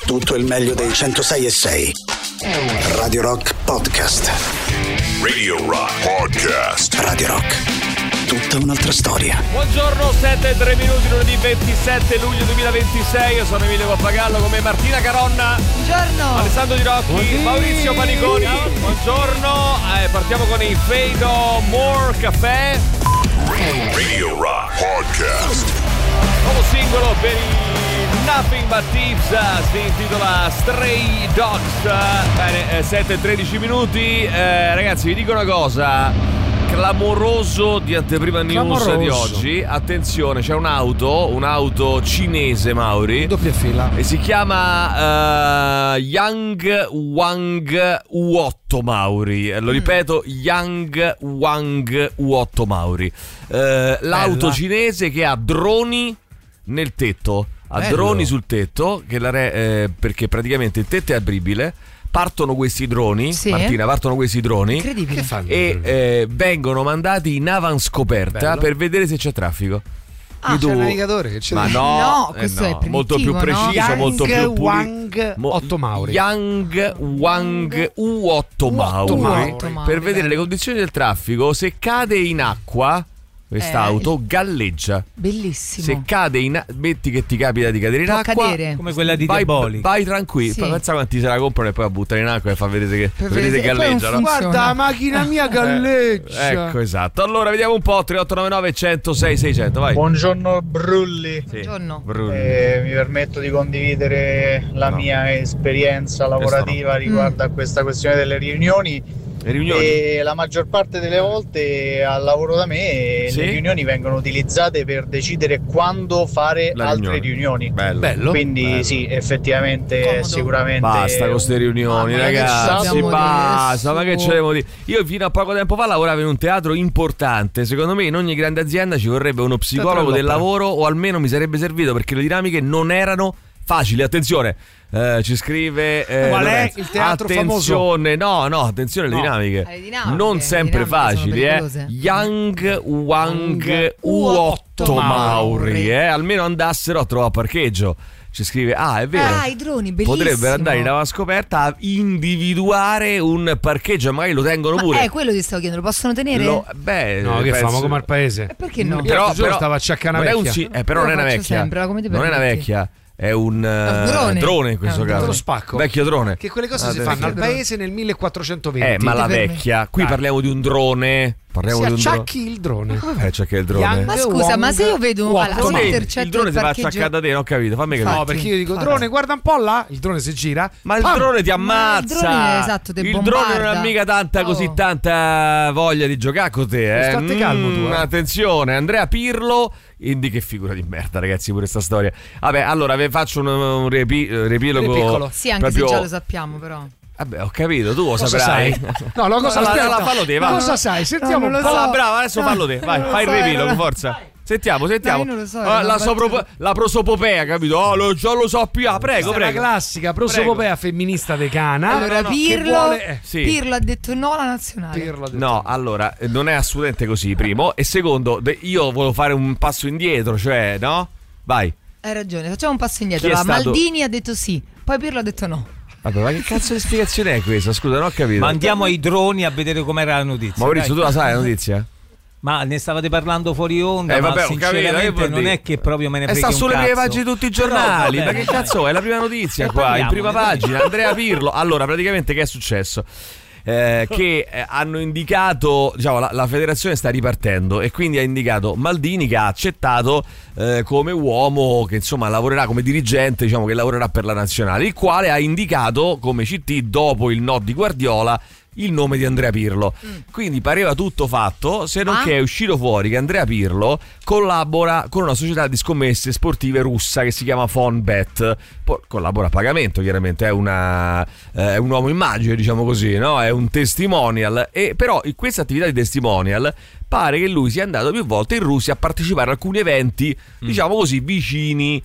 tutto il meglio dei 106.6. Radio Rock Podcast. Radio Rock Podcast. Radio Rock. Tutta un'altra storia. Buongiorno, 7:03, lunedì 27 luglio 2026. Io sono Emilio Pappagallo, come Martina Caronna. Buongiorno. Alessandro Di Rocchi, Maurizio Paniconi. Buongiorno. Partiamo con i Fade No More Café. Radio Rock Podcast. Nuovo singolo per i Nothing But Thieves, si intitola Stray Dogs. Bene, 7:13. Ragazzi, vi dico una cosa. Clamoroso di anteprima news di oggi. Attenzione, c'è un'auto cinese, Mauri, doppia fila, e si chiama Yang Wang U8 Mauri. Lo ripeto, Yang Wang U8 Mauri. L'auto cinese che ha droni nel tetto. Ha droni sul tetto perché praticamente il tetto è apribile. Partono questi droni, sì. Martina, incredibile. E vengono mandati in avanscoperta per vedere se c'è traffico. C'è il navigatore che c'è. Ma no, questo è molto più preciso, no? molto più Wang 8 Mauri. Yang Wang U8 Mauri. Per vedere le condizioni del traffico. Se cade in acqua quest'auto galleggia. Bellissimo. Se cade metti che ti capita di cadere in acqua, cadere. Come quella di Diabolic. Vai tranquillo. Sì. Pensa quanti se la comprano e poi la buttano in acqua e fa vedere che galleggia, no? Guarda, la macchina mia galleggia. Ecco, esatto. Allora vediamo un po'. 3899 106 600. Vai. Buongiorno Brulli. Sì. Buongiorno. Mi permetto di condividere la mia esperienza lavorativa riguardo a questa questione delle riunioni. E la maggior parte delle volte al lavoro da me le riunioni vengono utilizzate per decidere quando fare altre riunioni. Bello. Quindi bello. Sì, effettivamente comodo. Sicuramente basta con queste riunioni, ragazzi, basta. Ma che ce devo dire? Io fino a poco tempo fa lavoravo in un teatro importante. Secondo me in ogni grande azienda ci vorrebbe uno psicologo del lavoro, o almeno mi sarebbe servito, perché le dinamiche non erano facili. Attenzione, ci scrive qual è il teatro famoso? Attenzione alle dinamiche. Non sempre facili, Yang Wang U8 Mauri, almeno andassero a trovare parcheggio. Ci scrive, è vero, i droni, bellissimo. potrebbero andare in avanscoperta a individuare un parcheggio, magari lo tengono pure. Quello ti stavo chiedendo, lo possono tenere? No, che famo come al paese. Perché no? Però stava a acciaccare una vecchia. Però non è una vecchia. Non è una vecchia. È un drone in questo caso. Uno spacco. Vecchio drone. Che quelle cose si fanno al paese nel 1420. Ma la vecchia. Qui parliamo di un drone. Acciacchi il drone. Acciacchi il drone. Ma scusa, ma se io vedo il drone si fa acciaccare da te, non ho capito. Fammi capire. No, perché io dico drone, guarda un po' là. Il drone si gira. Ma il drone ti ammazza. Il drone non ha mica così tanta voglia di giocare con te. State calmo tu. Attenzione, Andrea Pirlo. Che figura di merda, ragazzi, pure sta storia. Vabbè, allora vi faccio un riepilogo. Sì, anche se già lo sappiamo, però. Vabbè, ho capito, tu lo saprai. No, fallo te, va. Cosa sai? Sentiamo un po'. Brava, adesso fallo te. Vai, fai il riepilogo, forza. Sentiamo. No, io non lo so, la prosopopea, capito? Già lo sappiamo. Prego. La classica prosopopea femminista decana. Allora, Pirlo ha detto no alla nazionale. No, allora, non è assolutamente così, primo. E secondo, io volevo fare un passo indietro, cioè, no? Vai. Hai ragione, facciamo un passo indietro. Maldini ha detto sì, poi Pirlo ha detto no. Vabbè, ma che cazzo di spiegazione è questa? Scusa, non ho capito. Ma andiamo ai droni a vedere com'era la notizia. Maurizio, tu la sai la notizia? Ma ne stavate parlando fuori onda, vabbè, ma sinceramente non è che proprio me ne frega un cazzo. Sta sulle prime pagine di tutti i giornali. Ma che cazzo è? La prima notizia qua, in prima pagina, Andrea Pirlo. Allora, praticamente che è successo? Che hanno indicato, diciamo, la federazione sta ripartendo e quindi ha indicato Maldini, che ha accettato come uomo che insomma lavorerà come dirigente, diciamo che lavorerà per la nazionale, il quale ha indicato come CT dopo il no di Guardiola il nome di Andrea Pirlo. Quindi pareva tutto fatto, se non che è uscito fuori che Andrea Pirlo collabora con una società di scommesse sportive russa che si chiama Fonbet. Collabora a pagamento, chiaramente è un uomo immagine, diciamo così, no? È un testimonial. E però in questa attività di testimonial pare che lui sia andato più volte in Russia a partecipare a alcuni eventi, diciamo così, vicini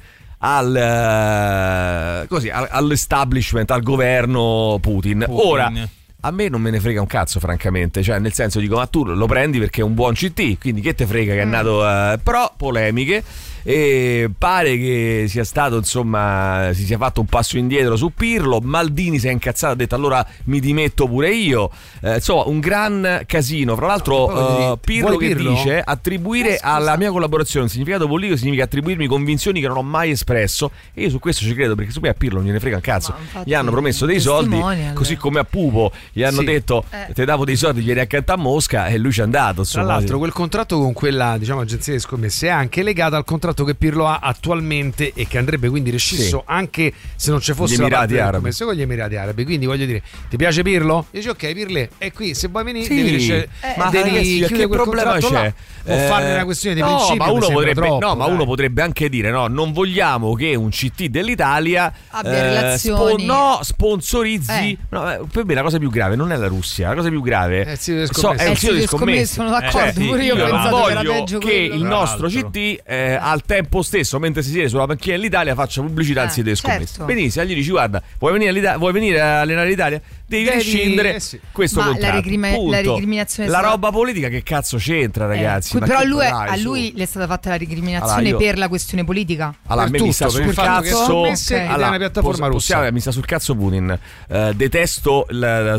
all'establishment, al governo Putin. Ora, a me non me ne frega un cazzo, francamente, cioè nel senso dico, ma tu lo prendi perché è un buon CT, quindi che te frega che è nato, però polemiche. e pare che sia stato, insomma, si sia fatto un passo indietro su Pirlo. Maldini si è incazzato, ha detto allora mi dimetto pure io, insomma un gran casino. Fra l'altro Pirlo che dice attribuire alla mia collaborazione un significato politico significa attribuirmi convinzioni che non ho mai espresso, e io su questo ci credo, perché su me a Pirlo non gliene frega un cazzo. Gli hanno promesso dei soldi, così come a Pupo gli hanno detto te davo dei soldi, vieni accanto a Mosca, e lui ci è andato, insomma. Tra l'altro quel contratto con quella, diciamo, agenzia di scommesse è anche legato al contratto che Pirlo ha attualmente e che andrebbe quindi rescisso anche se non ci fosse la parte delle scommesse con gli Emirati Arabi. Quindi voglio dire, ti piace Pirlo? Dici ok Pirle, è qui, se vuoi venire devi ma devi chiudere quel contratto là, o farne una questione di principio. Ma uno potrebbe anche dire no, non vogliamo che un CT dell'Italia abbia relazioni, sponsorizzi. No, per me la cosa più grave non è la Russia, la cosa più grave è il sito di scommesse. Sono d'accordo, pure io non voglio che quello. il nostro CT al tempo stesso, mentre si siede sulla panchina dell'Italia, faccia pubblicità al sito delle scommesse. Certo. Benissimo, gli dici guarda, vuoi venire a allenare l'Italia? Devi rescindere questo contratto. La recriminazione, la roba politica che cazzo c'entra, ragazzi? Però a lui le è stata fatta la recriminazione per la questione politica. Allora, per mi sta sul cazzo una piattaforma russa. Mi sta sul cazzo Putin. Detesto il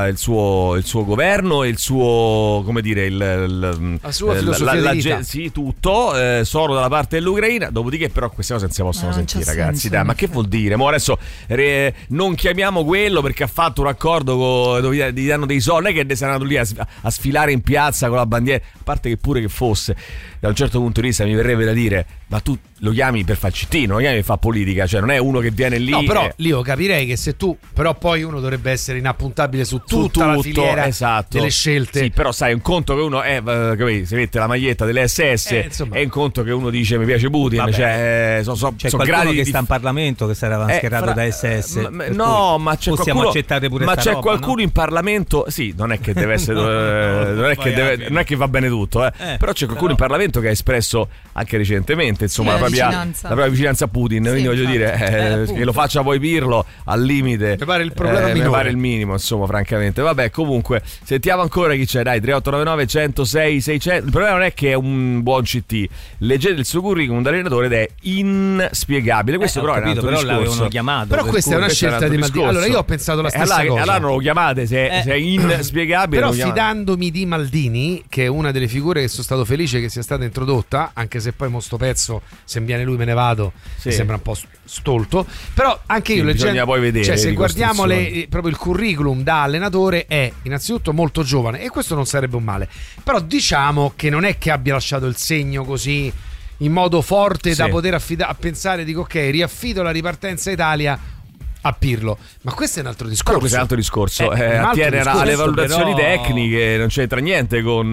suo governo e il suo, come dire, la sua filosofia di vita. Sì, tutto. Sono dalla parte dell'Ucraina. Dopodiché, però, queste cose non si possono sentire, ragazzi. Dai, ma che vuol dire? Mo adesso non chiamiamo quello perché ha fatto un accordo dove gli danno dei soldi. Non è che sei andato lì a sfilare in piazza con la bandiera. A parte che pure che fosse, da un certo punto di vista mi verrebbe da dire, ma tu lo chiami per far CT, non lo chiami per fare politica, cioè non è uno che viene lì. No, però lì io capirei che se tu, però poi uno dovrebbe essere inappuntabile su tutta la filiera delle scelte. Sì, però sai, un conto che uno si mette la maglietta delle SS, è un conto che uno dice mi piace Putin. Vabbè. C'è qualcuno che sta in Parlamento che sarà mascherato da SS. No, ma c'è possiamo qualcuno, accettare pure ma c'è roba, qualcuno in Parlamento. Sì, non è che deve essere non è che va bene tutto, però c'è qualcuno in Parlamento che ha espresso anche recentemente, insomma, la propria vicinanza a Putin, quindi voglio dire che lo faccia poi Pirlo al limite, mi pare il problema minore, mi pare il minimo, insomma, francamente. Vabbè, comunque sentiamo ancora chi c'è, dai. 3899 106 600. Il problema non è che è un buon CT, leggete il suo curriculum da allenatore ed è inspiegabile. Questo però è un altro discorso. L'avevano chiamato, però questa è una scelta di Maldini. Allora io ho pensato la stessa cosa. Allora non lo chiamate se è inspiegabile. Però fidandomi di Maldini, che è una delle figure che sono stato felice che sia stata introdotta, anche se poi mo sto pezzo, se viene lui me ne vado, mi sembra un po' stolto. Però anche io leggendo, poi vedere, cioè se guardiamo proprio il curriculum da allenatore, è innanzitutto molto giovane, e questo non sarebbe un male. Però diciamo che non è che abbia lasciato il segno così in modo forte da poter a pensare, dico ok, riaffido la ripartenza Italia a Pirlo, ma questo è un altro discorso. Questo è un altro discorso, attiene alle valutazioni tecniche, non c'entra niente con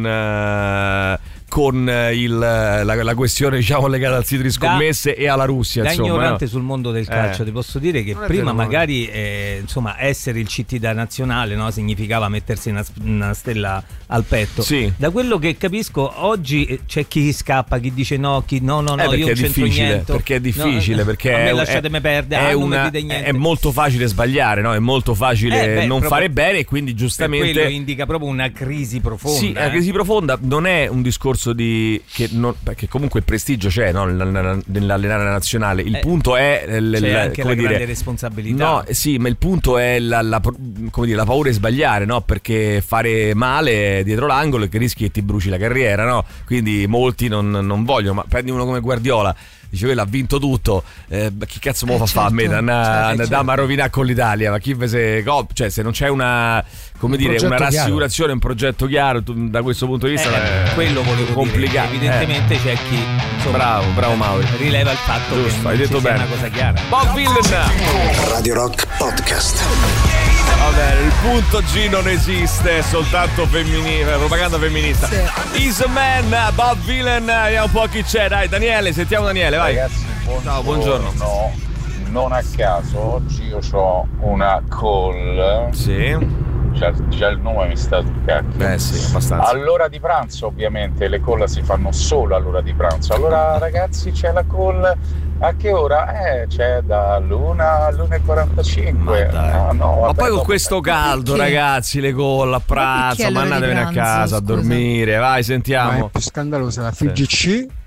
la questione, diciamo, legata al sito di scommesse e alla Russia. Da insomma, ignorante sul mondo del calcio ti posso dire che prima magari insomma essere il CT da nazionale, no, significava mettersi una stella al petto. Da quello che capisco oggi c'è chi scappa, chi dice no, io non c'entro niente, perché è difficile, perché lasciatemi perdere, è molto facile sbagliare, no? È molto facile non fare bene, e quindi giustamente quello indica proprio una crisi profonda. Sì, la crisi profonda non è un discorso perché comunque il prestigio c'è, no? Nell'allenare la nazionale. Il punto è c'è anche la grande responsabilità. No, sì, ma il punto è la paura di sbagliare, no? Perché fare male dietro l'angolo è che rischi che ti bruci la carriera, no? Quindi molti non vogliono. Ma prendi uno come Guardiola, dice quello ha vinto tutto, chi cazzo me lo fa fare a me da rovinare con l'Italia? Ma chi se non c'è una rassicurazione, un progetto chiaro da questo punto di vista, quello volevo complicato. Evidentemente c'è chi, insomma, bravo Mauri, rileva il fatto che hai detto bene, una cosa chiara. Bob Villen, Radio Rock Podcast. Vabbè, il punto G non esiste, è soltanto propaganda femminista. Is a Man, Bob Villen, vediamo un po' chi c'è, dai. Daniele, sentiamo Daniele, vai. Ragazzi, buongiorno. Non a caso oggi io ho una call. Sì. Già il nome mi sta toccando. Sì, abbastanza. All'ora di pranzo, ovviamente, le call si fanno solo all'ora di pranzo. Allora, ragazzi, c'è la call. A che ora? C'è dall'1 all'1:45. Ma poi con questo caldo, ragazzi, le call a pranzo, ma andatevene a casa a dormire. Vai, sentiamo. Ma è più scandalosa la FIGC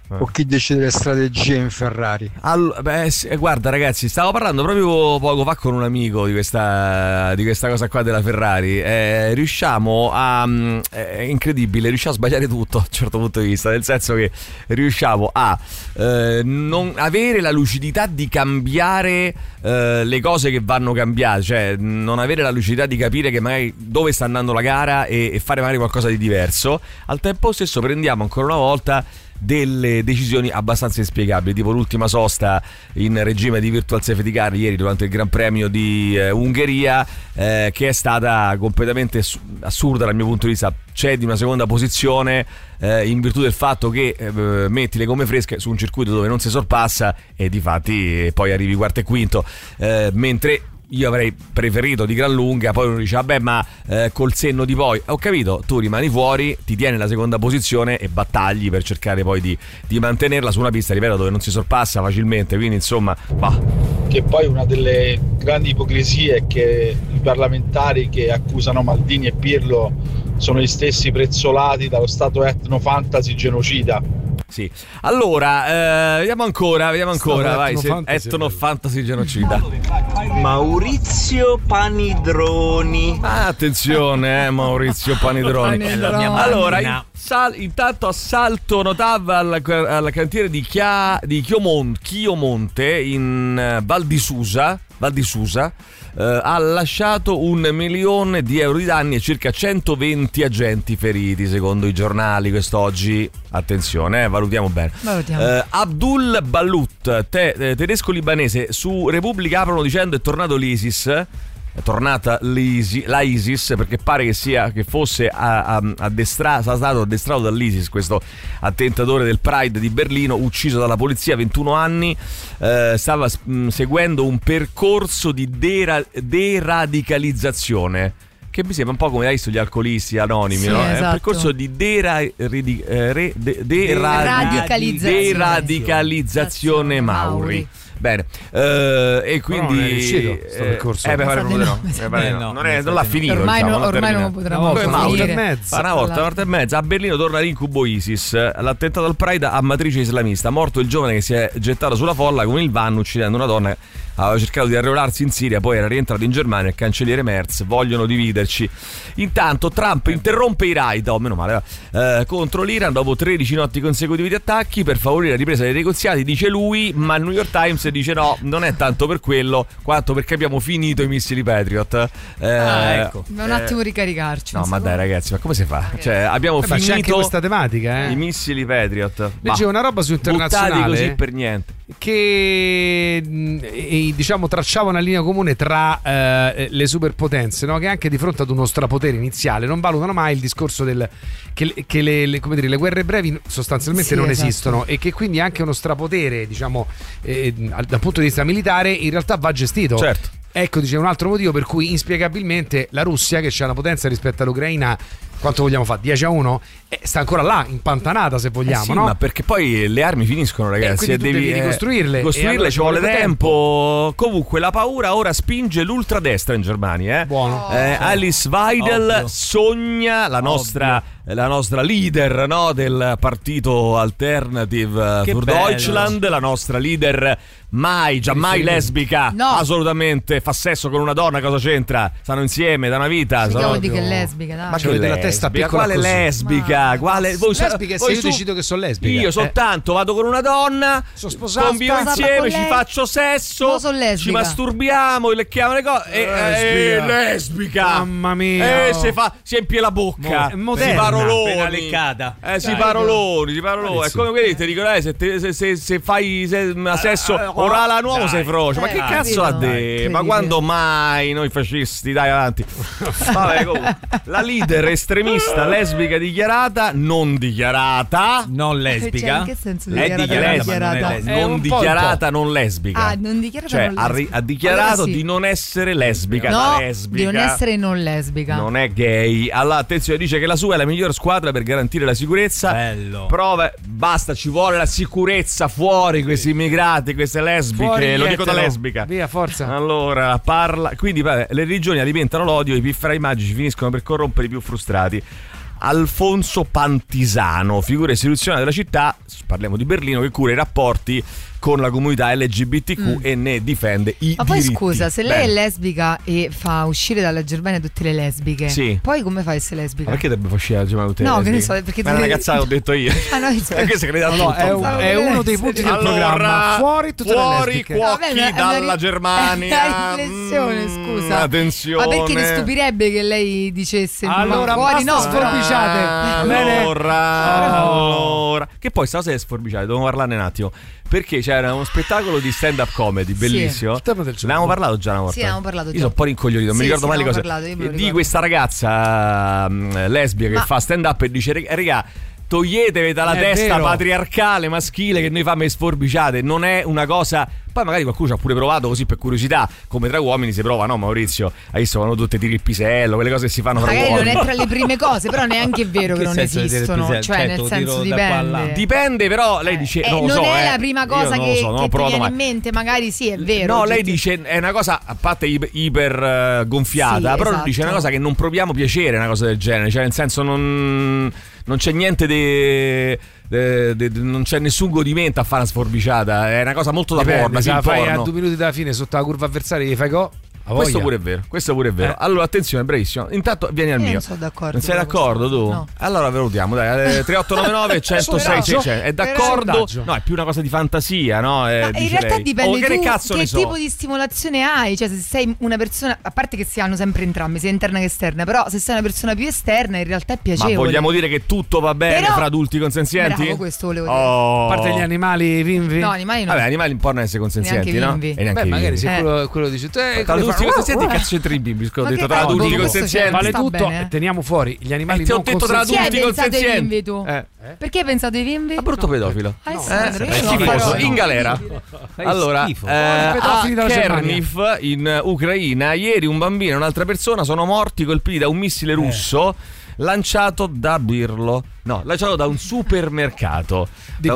o chi decide le strategie in Ferrari? Guarda ragazzi, stavo parlando proprio poco fa con un amico di questa cosa qua della Ferrari. Riusciamo è incredibile, riusciamo a sbagliare tutto a un certo punto di vista, nel senso che riusciamo a non avere la lucidità di cambiare le cose che vanno cambiate, cioè non avere la lucidità di capire che magari dove sta andando la gara e fare magari qualcosa di diverso. Al tempo stesso prendiamo ancora una volta delle decisioni abbastanza inspiegabili, tipo l'ultima sosta in regime di virtual safety car ieri durante il Gran Premio di Ungheria, che è stata completamente assurda dal mio punto di vista. Cedi una seconda posizione in virtù del fatto che metti le gomme fresche su un circuito dove non si sorpassa e difatti poi arrivi quarto e quinto, mentre io avrei preferito di gran lunga. Poi uno dice vabbè, ma col senno di poi, ho capito, tu rimani fuori, ti tieni la seconda posizione e battagli per cercare poi di mantenerla su una pista, ripeto, dove non si sorpassa facilmente, quindi insomma Che poi una delle grandi ipocrisie è che i parlamentari che accusano Maldini e Pirlo sono gli stessi prezzolati dallo stato etno-fantasy genocida. Sì, allora vediamo ancora vai, etno-fantasy genocida. Maurizio Panidroni. Attenzione, Maurizio Panidroni. Allora, intanto assalto notava al cantiere di Chiomonte in Val di Susa. Ha lasciato 1 milione di euro di danni e circa 120 agenti feriti, secondo i giornali quest'oggi. Attenzione, valutiamo bene. Abdul Balut, tedesco-libanese, su Repubblica aprono dicendo è tornato l'ISIS. È tornata la ISIS, perché pare che fosse stato addestrato dall'ISIS questo attentatore del Pride di Berlino, ucciso dalla polizia, 21 anni. Stava seguendo un percorso di deradicalizzazione, che mi sembra un po' come hai visto gli alcolisti anonimi, sì, no? Esatto. È un percorso di deradicalizzazione Mauri. Bene, e quindi non è riuscito questo percorso. Non l'ha finito. Ormai non lo potrà finire. Una volta e mezza. A Berlino torna l'incubo ISIS. L'attentato al Pride a matrice islamista. Morto il giovane che si è gettato sulla folla con il van uccidendo una donna. Aveva cercato di arruolarsi in Siria, poi era rientrato in Germania. Il cancelliere Merz, vogliono dividerci. Intanto Trump interrompe i raid, meno male, contro l'Iran dopo 13 notti consecutivi di attacchi per favorire la ripresa dei negoziati, dice lui, ma il New York Times dice no, non è tanto per quello quanto perché abbiamo finito i missili Patriot. Ecco. Un attimo ricaricarci. No, ma dai ragazzi, ma come si fa? Cioè, abbiamo finito c'è anche questa tematica, i missili Patriot. Leggevo una roba su Internazionale buttati così per niente, che diciamo tracciava una linea comune tra le superpotenze, no? Che anche di fronte ad uno strapotere iniziale non valutano mai il discorso che le guerre brevi sostanzialmente non esistono, e che quindi anche uno strapotere, diciamo, dal punto di vista militare in realtà va gestito. Certo. Ecco, dice un altro motivo per cui inspiegabilmente la Russia, che c'è una potenza rispetto all'Ucraina, quanto vogliamo fare? 10-1? Sta ancora là, impantanata, se vogliamo, sì, no? Ma perché poi le armi finiscono, ragazzi, e devi ricostruirle. Costruirle ci vuole tempo. Comunque la paura ora spinge l'ultradestra in Germania. Buono. Alice Weidel sogna la nostra leader, no, del partito Alternative für Deutschland, la nostra leader giammai lesbica, no, assolutamente. Fa sesso con una donna, cosa c'entra? Stanno insieme da una vita. Di che è lesbica, dai. Ma che la testa piccola, quale così. Lesbica? Quale? Lesbica, se io decido che sono lesbica. Io soltanto vado con una donna, sono sposato, convivo insieme, ci faccio sesso, ci masturbiamo, lecchiamo le cose. Lesbica. Mamma mia. Si empie la bocca. Moderna. Si paroloni. Appena leccata. Si paroloni. È come quelli che ti dicono se fai sesso orale a un uomo sei frocio. Ma che cazzo ha detto? Ma quando mai noi fascisti? Dai, avanti. Vabbè, comunque. La leader estremista lesbica dichiarata, non dichiarata, non lesbica. Cioè, in che senso dichiarata? Non dichiarata, non lesbica. Non dichiarata, cioè, non lesbica. ha dichiarato di non essere lesbica. No, lesbica. di non essere non lesbica. Non è gay. Allora, attenzione, dice che la sua è la miglior squadra per garantire la sicurezza. Bello. Prove, basta, ci vuole la sicurezza fuori questi immigrati, queste lesbiche. Fuori, lo dico da lesbica. Via, forza. Allora, parla. Quindi, le religioni alimentano l'odio, i piffrai magici finiscono per corrompere i più frustrati. Alfonso Pantisano, figura istituzionale della città, parliamo di Berlino, che cura i rapporti con la comunità LGBTQ e ne difende i diritti. Ma poi scusa, se lei è lesbica e fa uscire dalla Germania tutte le lesbiche, poi come fa a essere lesbica? Ma perché dovrebbe far uscire dalla Germania tutte le lesbiche? No, che ne so, perché ma è una cazzata, ho detto io. È uno dei punti del programma. Fuori tutte le lesbiche. Cuocchi dalla Germania. Una riflessione, scusa. Attenzione. Ma perché ti stupirebbe che lei dicesse allora fuori no, sforbiciate. Allora, che poi sta cosa è sforbiciate, dobbiamo parlarne un attimo. Perché c'era uno spettacolo di stand-up comedy bellissimo. Ne avevamo parlato già una volta. Sì, avevamo parlato già. Io sono un po' rincoglionito, non mi ricordo mai le cose. Di questa ragazza lesbica che fa stand-up e dice: regà, toglietevi dalla testa patriarcale maschile che noi famo le sforbiciate. Non è una cosa. Poi magari qualcuno ci ha pure provato così per curiosità, come tra uomini si prova, no Maurizio? Hai visto quando tutte tiri il pisello, quelle cose che si fanno tra uomini. Magari non è tra le prime cose, però neanche è vero che non esistono. Cioè nel senso dipende. Dipende, però lei dice non è la prima cosa che ti viene in mente, magari sì è vero. No, lei dice è una cosa a parte iper gonfiata, sì, però dice è una cosa che non proviamo piacere, una cosa del genere, cioè nel senso non c'è niente non c'è nessun godimento a fare una sforbiciata, è una cosa molto da porno. Se la fai a 2 minuti dalla fine sotto la curva avversaria gli fai go. Questo pure è vero, Allora attenzione, bravissimo. Intanto vieni al mio. Non sono d'accordo. Non sei d'accordo tu? No. Allora valutiamo, dai, 3899 106 600. È d'accordo? No, è più una cosa di fantasia, no? In realtà lei. Dipende che che tipo di stimolazione hai, cioè se sei una persona, a parte che si hanno sempre entrambi, sia interna che esterna, però se sei una persona più esterna in realtà è piacevole. Ma vogliamo dire che tutto va bene fra adulti consenzienti? Bravo, questo volevo dire. A parte gli animali vinvi? No, animali no. Vabbè, animali non possono essere consenzienti, no? E neanche magari se quello dici te consenzienti, cazzo c'entra i bimbi? Ho detto tra adulti consenzienti. Vale tutto, teniamo fuori gli animali non consenzienti. Ti ho detto tra adulti consenzienti. Perché hai pensato ai bimbi? A brutto pedofilo. Alessandro, in galera. Allora, a Cherniv in Ucraina ieri un bambino e un'altra persona sono morti colpiti da un missile russo lanciato da un supermercato di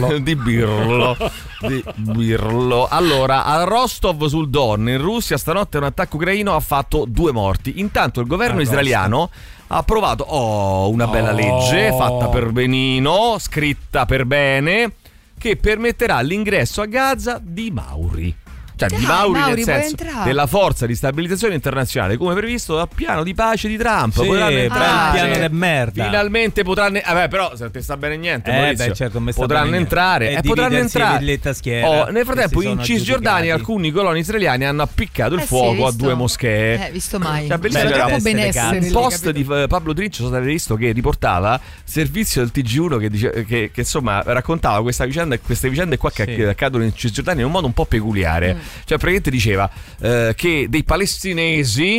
Birlo. Allora, a Rostov sul Don in Russia stanotte un attacco ucraino ha fatto 2 morti. Intanto il governo israeliano ha approvato una bella legge fatta per benino, scritta per bene, che permetterà l'ingresso a Gaza di Mauri. Cioè di Mauri nel senso della forza di stabilizzazione internazionale, come previsto dal piano di pace di Trump. Sì, potranno entrare, il piano del merda. Finalmente potranno. Però se non ti sta bene niente, Maurizio, certo, potranno entrare. Potranno entrare. Nel frattempo in Cisgiordania alcuni coloni israeliani hanno appiccato il fuoco a 2 moschee. Visto mai. Cioè, troppo benessere. Un post di Pablo Triccio, so se avete visto, che riportava servizio del TG1 che dice che insomma raccontava queste vicende qua che accadono in Cisgiordania in un modo un po' peculiare. Cioè praticamente diceva che dei palestinesi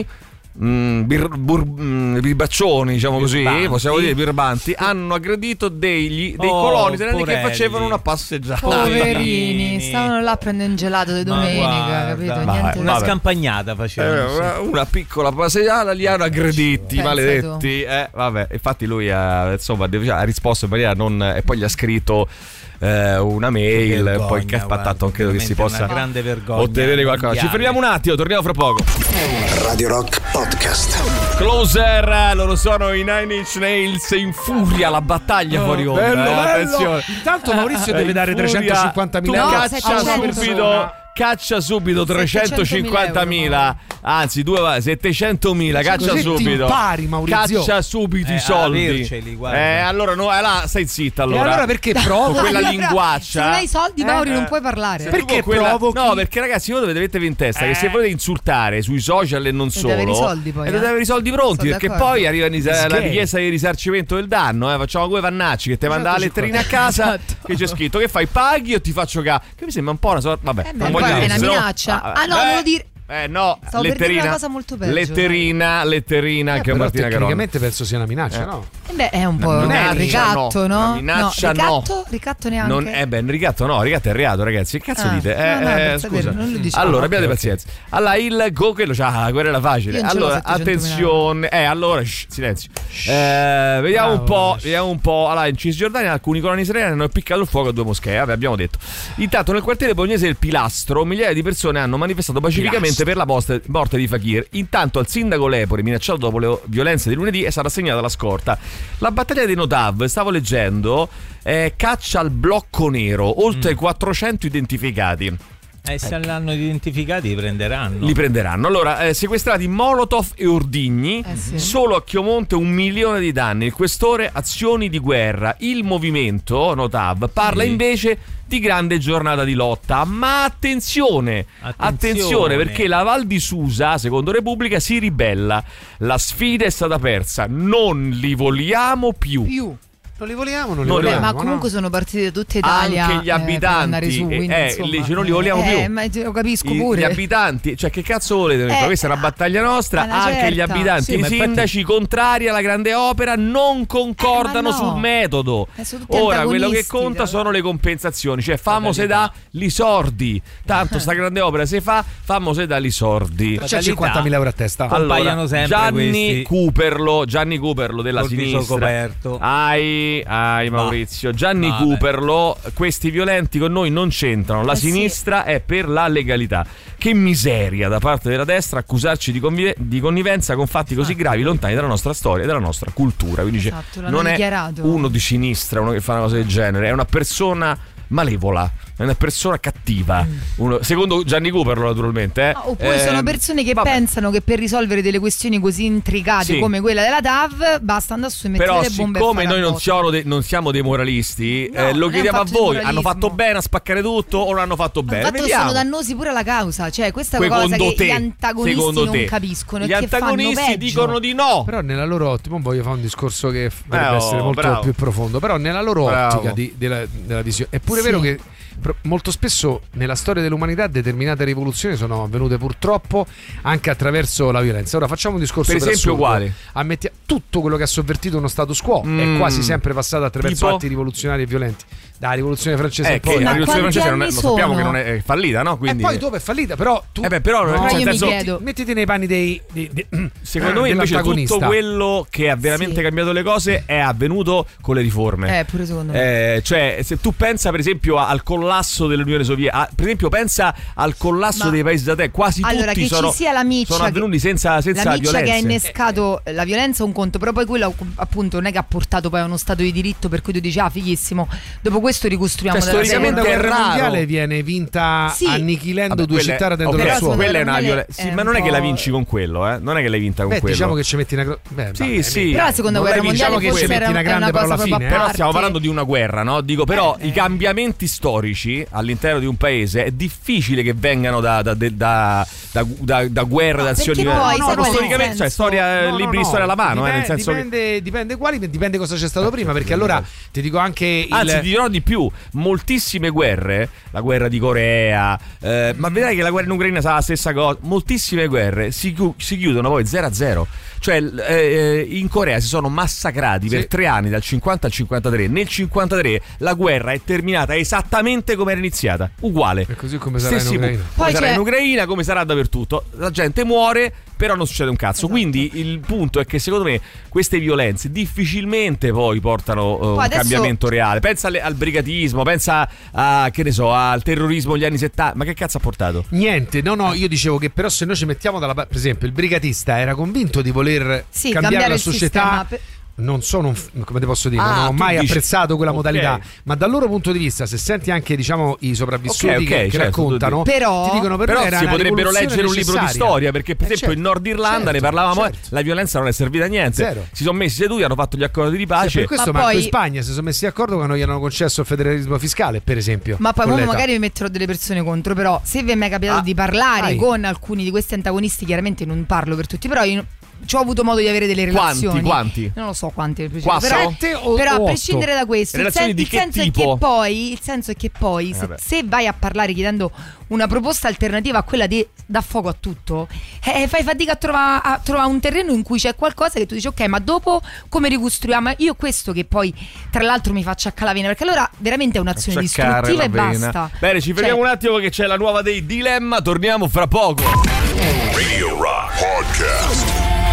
birbaccioni, diciamo così, possiamo dire birbanti, hanno aggredito dei coloni israeliani che facevano una passeggiata. Poverini, stavano là a prendere un gelato di domenica, capito? Niente. Una scampagnata facevano. Una piccola passeggiata, li hanno aggrediti, maledetti. Vabbè, infatti lui ha risposto in maniera e poi gli ha scritto una mail, vergogna, poi incappattato, non credo che si possa grande vergogna ottenere qualcosa. Ci fermiamo un attimo, torniamo fra poco. Radio Rock Podcast. Closer, loro sono i Nine Inch Nails in furia, la battaglia fuori onda. Bello. Attenzione. Intanto Maurizio deve dare 350.000 euro. Caccia subito 350.000, anzi 700.000, caccia così subito. Impari, Maurizio. Caccia subito i soldi. Allora stai zitta allora. E allora perché provo? Con quella linguaccia. Se non hai i soldi, Mauri, non puoi parlare. Perché provochi? No, perché ragazzi, voi dovete mettervi in testa che se volete insultare sui social e non solo, dovete avere i soldi poi. Dovete avere i soldi pronti, perché poi arriva la richiesta di risarcimento del danno. Facciamo come Vannacci che ti manda la letterina a casa che c'è scritto che fai, paghi o ti faccio che mi sembra un po' una sorta. Vabbè, non voglio è una minaccia. Non lo dire. No, stavo per dire una cosa molto peggio. Letterina anche Martina Carone. Tecnicamente penso sia una minaccia, no? È un po' un ricatto, no? Minaccia ricatto neanche. Ricatto è reato, ragazzi. Che cazzo dite? Scusa. Allora, abbiate pazienza. Allora, il quello c'ha querela facile. Allora, attenzione. Allora, silenzio. Vediamo un po'. Allora, in Cisgiordania alcuni coloni israeliani hanno appiccato il fuoco a 2 moschee, abbiamo detto. Intanto nel quartiere bolognese del Pilastro migliaia di persone hanno manifestato pacificamente ovviamente per la morte di Fakir. Intanto al sindaco Lepore, minacciato dopo le violenze di lunedì, è stata assegnata la scorta. La battaglia dei Notav, stavo leggendo, caccia al blocco nero, oltre ai 400 identificati. Se l'hanno identificati li prenderanno. Allora, sequestrati Molotov e ordigni, solo a Chiomonte 1 milione di danni. Il questore, azioni di guerra. Il movimento Notav parla invece di grande giornata di lotta. Ma attenzione, perché la Val di Susa, secondo Repubblica, si ribella. La sfida è stata persa, non li vogliamo più. Non li vogliamo, ma comunque sono partiti da tutta Italia. Anche gli abitanti, non li vogliamo più. Ma lo capisco pure. Gli abitanti, cioè che cazzo volete? Questa è una battaglia nostra. Anche gli abitanti, i sindaci contrari alla grande opera non concordano sul metodo. Ora quello che conta sono le compensazioni, cioè famose da li sordi. Tanto sta grande opera se fa, famose da li sordi. C'è 50.000 euro a testa. Allora, Gianni Cooperlo della sinistra. Coperto. Maurizio, Gianni Cooperlo, questi violenti con noi non c'entrano, la sinistra è per la legalità. Che miseria da parte della destra accusarci di connivenza con fatti così gravi, lontani dalla nostra storia e dalla nostra cultura. Quindi dice, non è uno di sinistra, uno che fa una cosa del genere, è una persona malevola, è una persona cattiva, secondo Gianni Cooperlo naturalmente. Oppure sono persone che pensano che per risolvere delle questioni così intricate come quella della TAV basta andare su e mettere le bombe. Però siccome noi non siamo dei moralisti, lo chiediamo a voi, hanno fatto bene a spaccare tutto o non hanno fatto bene? Sono dannosi pure alla causa, cioè questa è una cosa che gli antagonisti non capiscono. Gli antagonisti dicono di no. Però nella loro ottica, voglio fare un discorso che dovrebbe essere molto più profondo, però nella loro ottica della visione è pure vero che molto spesso nella storia dell'umanità determinate rivoluzioni sono avvenute purtroppo anche attraverso la violenza. Ora facciamo un discorso per esempio quale? Tutto quello che ha sovvertito uno status quo è quasi sempre passato attraverso atti rivoluzionari e violenti. La rivoluzione francese la rivoluzione francese lo sappiamo che non è fallita, no? Quindi... E poi dopo è fallita, però tu mettiti nei panni dei secondo me invece tutto quello che ha veramente cambiato le cose è avvenuto con le riforme. Pure secondo me. Cioè, se tu pensa per esempio al collasso dell'Unione Sovietica, per esempio pensa al collasso dei paesi da te, quasi tutti sono avvenuti senza violenza. Che ha innescato la violenza un conto, però poi quello appunto non è che ha portato poi a uno stato di diritto per cui tu dici fighissimo, dopo questo ricostruiamo storicamente la guerra mondiale viene vinta annichilendo due città dentro la sua. Quella è una violenza, ma non è che la vinci con quello, non è che l'hai vinta con quello. Diciamo che ci metti una sì. Però la seconda guerra mondiale che ci metti una grande però alla fine. Però stiamo parlando di una guerra, no? Dico però i cambiamenti storici all'interno di un paese è difficile che vengano da guerre, da azioni. Storicamente, cioè storia, libri di storia alla mano, nel senso dipende cosa c'è stato prima, perché allora ti dico anche anzi ti dirò di più, moltissime guerre, la guerra di Corea, ma vedrai che la guerra in Ucraina sarà la stessa cosa, moltissime guerre si chiudono poi 0-0. Cioè in Corea si sono massacrati per 3 anni, dal 50 al 53. Nel 53 la guerra è terminata esattamente come era iniziata, uguale. E così come sarà in Ucraina. Come sarà in Ucraina, come sarà dappertutto. La gente muore, però non succede un cazzo. Esatto. Quindi il punto è che secondo me queste violenze difficilmente poi portano un cambiamento reale. Pensa al brigatismo, pensa a, che ne so, al terrorismo degli anni 70. Ma che cazzo ha portato? Niente, no, io dicevo che però se noi ci mettiamo per esempio il brigatista era convinto di voler cambiare la società. Non sono come te posso dire, non ho mai apprezzato quella modalità, ma dal loro punto di vista, se senti anche diciamo i sopravvissuti che raccontano, però, ti dicono però si potrebbero leggere un libro di storia, perché per esempio in Nord Irlanda ne parlavamo, la violenza non è servita a niente. Si sono messi seduti, hanno fatto gli accordi di pace. Per questo in Spagna si sono messi d'accordo quando gli hanno concesso il federalismo fiscale, per esempio. Ma poi magari mi metterò delle persone contro, però se vi è mai capitato di parlare con alcuni di questi antagonisti, chiaramente non parlo per tutti, però io ci ho avuto modo di avere delle relazioni. Quanti? Non lo so quanti, però a prescindere da questo, il senso è che poi se vai a parlare chiedendo una proposta alternativa a quella di dà fuoco a tutto, fai fatica a trovare un terreno in cui c'è qualcosa che tu dici ok, ma dopo come ricostruiamo? Io questo che poi tra l'altro mi faccia calavena, perché allora veramente è un'azione distruttiva e basta. Bene, ci fermiamo un attimo che c'è la nuova dei Dilemma, torniamo fra poco. Radio Rock Podcast.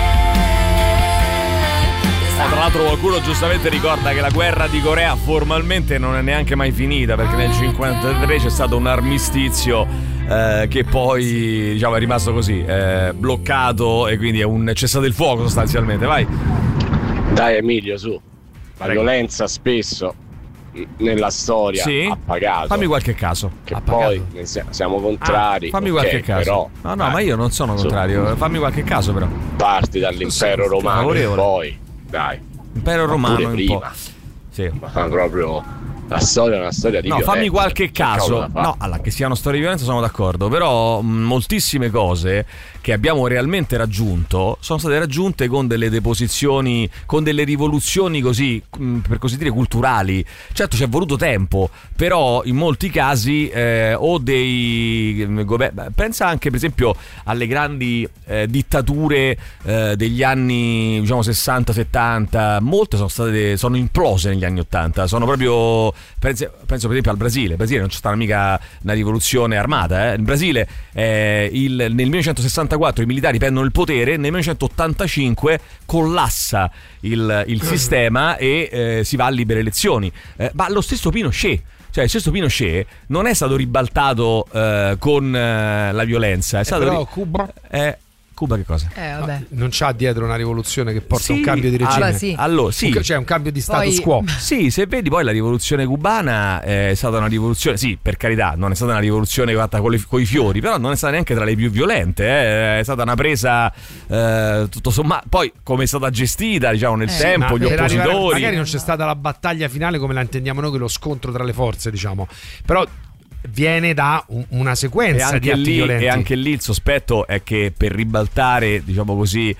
Tra l'altro qualcuno giustamente ricorda che la guerra di Corea formalmente non è neanche mai finita, perché nel 1953 c'è stato un armistizio che poi diciamo è rimasto così bloccato, e quindi è un cessato il fuoco sostanzialmente. Vai. Dai Emilio, su. La violenza spesso nella storia ha pagato. Fammi qualche caso. Che poi siamo contrari. Fammi qualche caso. Però, ma io non sono contrario. Fammi qualche caso però. Parti dall'impero romano e poi, dai. Impero romano prima. Un po'. Sì. Ma proprio la storia è una storia di violenza. Fammi qualche caso. No, allora, che sia una storia di violenza sono d'accordo, però moltissime cose che abbiamo realmente raggiunto sono state raggiunte con delle deposizioni, con delle rivoluzioni così, per così dire, culturali. Certo, ci è voluto tempo, però in molti casi o dei governi, pensa anche per esempio alle grandi dittature degli anni, diciamo, 60-70, molte sono implose negli anni 80, sono proprio, penso per esempio al Brasile. Il Brasile non c'è stata mica una rivoluzione armata, Il Brasile nel 1964 i militari prendono il potere, nel 1985 collassa il sistema e si va a libere elezioni. Ma lo stesso Pinochet, cioè il stesso Pinochet non è stato ribaltato con la violenza, è stato però Cuba Cuba che cosa? Vabbè. Non c'ha dietro una rivoluzione che porta un cambio di regime. Allora, sì. Cioè un cambio di status quo. Sì, se vedi poi la rivoluzione cubana è stata una rivoluzione, sì, per carità, non è stata una rivoluzione fatta con i fiori, però non è stata neanche tra le più violente, è stata una presa tutto sommato. Poi come è stata gestita, diciamo, nel tempo, gli oppositori. Magari non c'è stata la battaglia finale come la intendiamo noi, che lo scontro tra le forze, diciamo. Però viene da una sequenza di atti violenti. E anche lì il sospetto è che per ribaltare, diciamo così,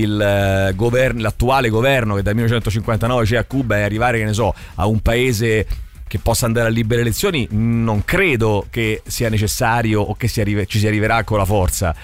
l'attuale governo che dal 1959 c'è a Cuba e arrivare, che ne so, a un paese che possa andare a libere elezioni, non credo che sia necessario o che ci si arriverà con la forza.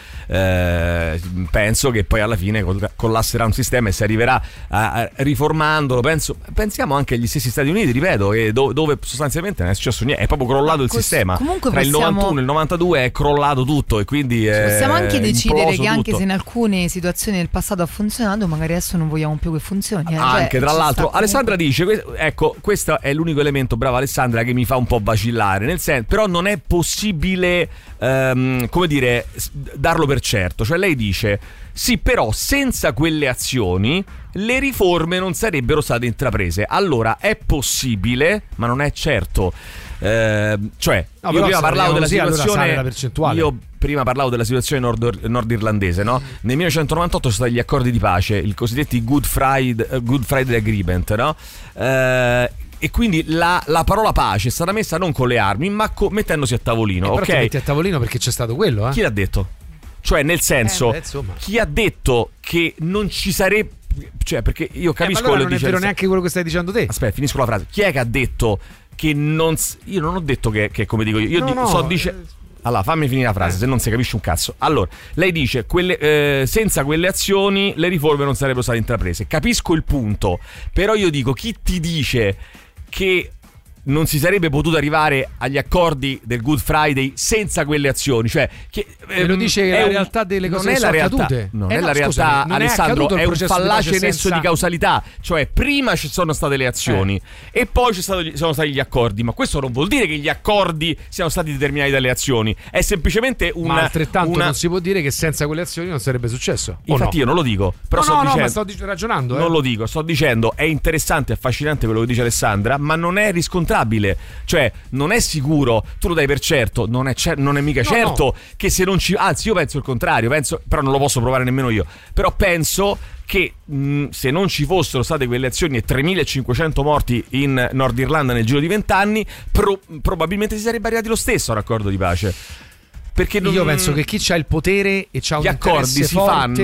Penso che poi alla fine collasserà un sistema e si arriverà a riformandolo. Pensiamo anche agli stessi Stati Uniti, ripeto, dove sostanzialmente non è successo niente, è proprio crollato il sistema. Tra il 91 e il 92 è crollato tutto, e quindi possiamo anche decidere che anche tutto. se in alcune situazioni del passato ha funzionato, magari adesso non vogliamo più che funzioni. Anche tra l'altro Alessandra dice, ecco, questo è l'unico elemento, brava Alessandra, che mi fa un po' vacillare, nel senso, però non è possibile come dire, darlo per certo. Cioè lei dice sì, però senza quelle azioni le riforme non sarebbero state intraprese. Allora è possibile, ma non è certo. Io prima parlavo della situazione, allora prima parlavo della situazione nordirlandese, no? Nel 1998 sono stati gli accordi di pace, i cosiddetti Good Friday Agreement, no? E quindi la parola pace è stata messa non con le armi, ma mettendosi a tavolino. Però ti metti a tavolino perché c'è stato quello, Chi l'ha detto? Cioè, nel senso, chi ha detto che non ci sarebbe, cioè, perché io capisco allora non è vero neanche quello che stai dicendo te. Aspetta, finisco la frase. Chi è che ha detto che non, io non ho detto che come dico io, allora fammi finire la frase, se non si capisce un cazzo. Allora, lei dice senza quelle azioni le riforme non sarebbero state intraprese. Capisco il punto, però io dico, chi ti dice che non si sarebbe potuto arrivare agli accordi del Good Friday senza quelle azioni? Cioè, lo dice che la realtà delle cose sono accadute. Non è la realtà, Alessandro, è un fallace nesso di causalità. Cioè, prima ci sono state le azioni e poi sono stati gli accordi, ma questo non vuol dire che gli accordi siano stati determinati dalle azioni. È semplicemente ma altrettanto non si può dire che senza quelle azioni non sarebbe successo. Infatti io non lo dico, però ma sto ragionando. Non lo dico, sto dicendo, è interessante e affascinante quello che dice Alessandra, ma non è riscontrabile. Cioè, non è sicuro, tu lo dai per certo, non è mica certo che se non ci, anzi io penso il contrario, però non lo posso provare nemmeno io, però penso che se non ci fossero state quelle azioni e 3.500 morti in Nord Irlanda nel giro di 20 anni, probabilmente si sarebbe arrivati lo stesso a un accordo di pace. Perché io penso che chi c'ha il potere e c'ha un interesse forte,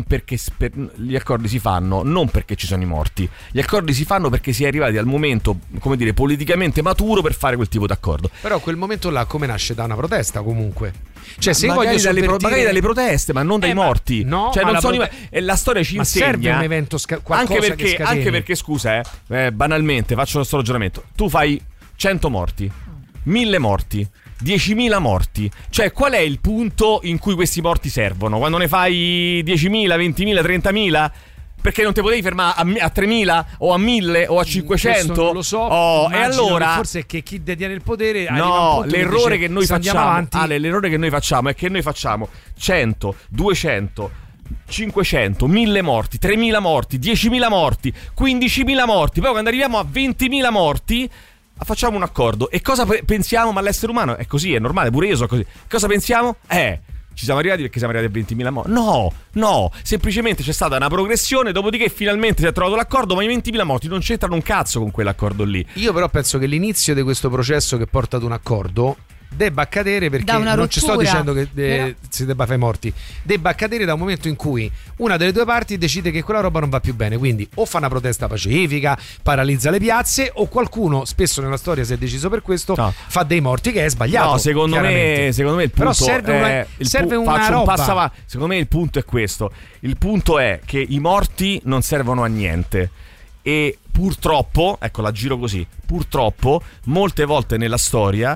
gli accordi si fanno non perché ci sono i morti. Gli accordi si fanno perché si è arrivati al momento, come dire, politicamente maturo per fare quel tipo d'accordo. Però quel momento là come nasce? Da una protesta, comunque. Cioè, se magari dalle proteste, ma non dai morti. No, cioè, non sono la storia ci insegna. Serve un evento anche perché scusa, banalmente faccio questo ragionamento. Tu fai 100 morti, 1000 morti, 10.000 morti. Cioè, qual è il punto in cui questi morti servono? Quando ne fai 10.000, 20.000, 30.000? Perché non ti potevi fermare a 3.000 o a 1.000 o a 500? Non lo so. E allora forse è che chi detiene il potere l'errore che noi facciamo, l'errore che noi facciamo è che noi facciamo 100, 200, 500, 1.000 morti, 3.000 morti, 10.000 morti, 15.000 morti. Poi quando arriviamo a 20.000 morti facciamo un accordo. E cosa pensiamo? Ma l'essere umano è così, è normale, pure io sono così. Cosa pensiamo? Ci siamo arrivati perché siamo arrivati a 20.000 morti. No, semplicemente c'è stata una progressione, dopodiché finalmente si è trovato l'accordo, ma i 20.000 morti non c'entrano un cazzo con quell'accordo lì. Io però penso che l'inizio di questo processo che porta ad un accordo debba accadere, perché non ci sto dicendo che si debba fare morti, debba accadere da un momento in cui una delle due parti decide che quella roba non va più bene, quindi o fa una protesta pacifica, paralizza le piazze, o qualcuno, spesso nella storia si è deciso per questo, fa dei morti, che è sbagliato. No, secondo me il punto però serve una roba. Secondo me il punto è questo. Il punto è che i morti non servono a niente. E purtroppo, ecco, la giro così, purtroppo molte volte nella storia,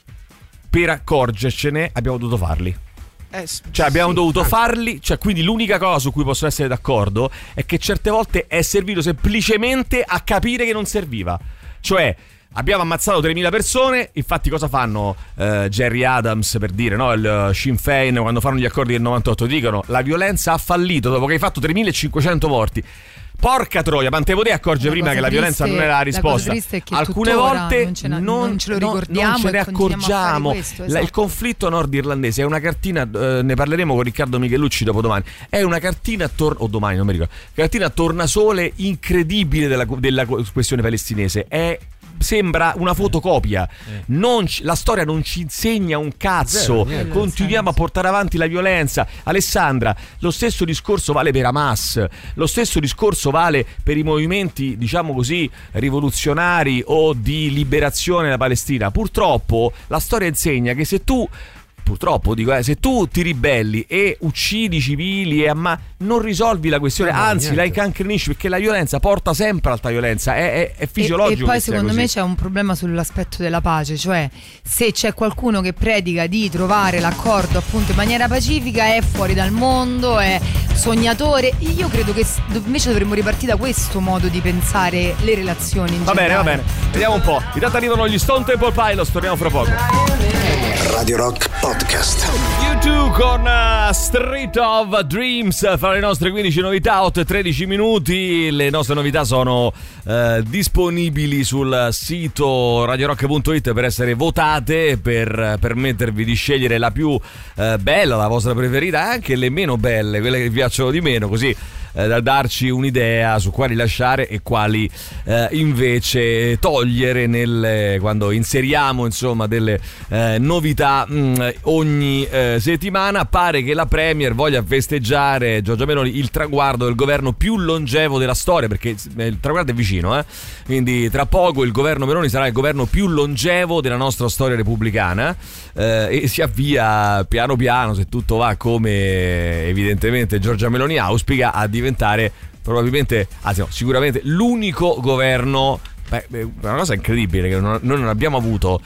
per accorgercene, abbiamo dovuto farli. Abbiamo dovuto farli. Quindi l'unica cosa su cui posso essere d'accordo è che certe volte è servito semplicemente a capire che non serviva. Abbiamo ammazzato 3.000 persone. Infatti cosa fanno Jerry Adams, per dire, no? Il Sinn Féin, quando fanno gli accordi del 98, dicono: la violenza ha fallito dopo che hai fatto 3.500 morti. Porca troia, ma te potevi accorgere prima che la violenza non era la risposta. Alcune volte non ce lo ricordiamo, non ce ne accorgiamo. Il conflitto nordirlandese è una cartina, ne parleremo con Riccardo Michelucci dopodomani. È una cartina o domani, non mi ricordo. Cartina tornasole incredibile della questione palestinese. Sembra una fotocopia. La storia non ci insegna un cazzo. Continuiamo a portare avanti la violenza. Alessandra, lo stesso discorso vale per Hamas, lo stesso discorso vale per i movimenti, diciamo così, rivoluzionari o di liberazione della Palestina. Purtroppo la storia insegna che se tu ti ribelli e uccidi civili non risolvi la questione, anzi la incancrenisci, perché la violenza porta sempre alta violenza, è fisiologico. E poi secondo me c'è un problema sull'aspetto della pace, cioè se c'è qualcuno che predica di trovare l'accordo appunto in maniera pacifica è fuori dal mondo, è sognatore. Io credo che invece dovremmo ripartire da questo modo di pensare le relazioni in generale. Va bene, vediamo un po'. Intanto arrivano gli Stone Temple Pilots, torniamo fra poco. Radio Rock Podcast. U2 con Street of Dreams fra le nostre 15 novità, 8:13 minuti. Le nostre novità sono disponibili sul sito radiorock.it per essere votate, per permettervi di scegliere la più bella, la vostra preferita, anche le meno belle, quelle che vi piacciono di meno, così da darci un'idea su quali lasciare e quali invece togliere quando inseriamo insomma delle novità ogni settimana. Pare che la Premier voglia festeggiare, Giorgia Meloni, il traguardo del governo più longevo della storia, perché il traguardo è vicino, quindi tra poco il governo Meloni sarà il governo più longevo della nostra storia repubblicana, e si avvia piano piano, se tutto va come evidentemente Giorgia Meloni auspica, a diventare probabilmente, anzi no, sicuramente l'unico governo. È una cosa incredibile che noi non abbiamo avuto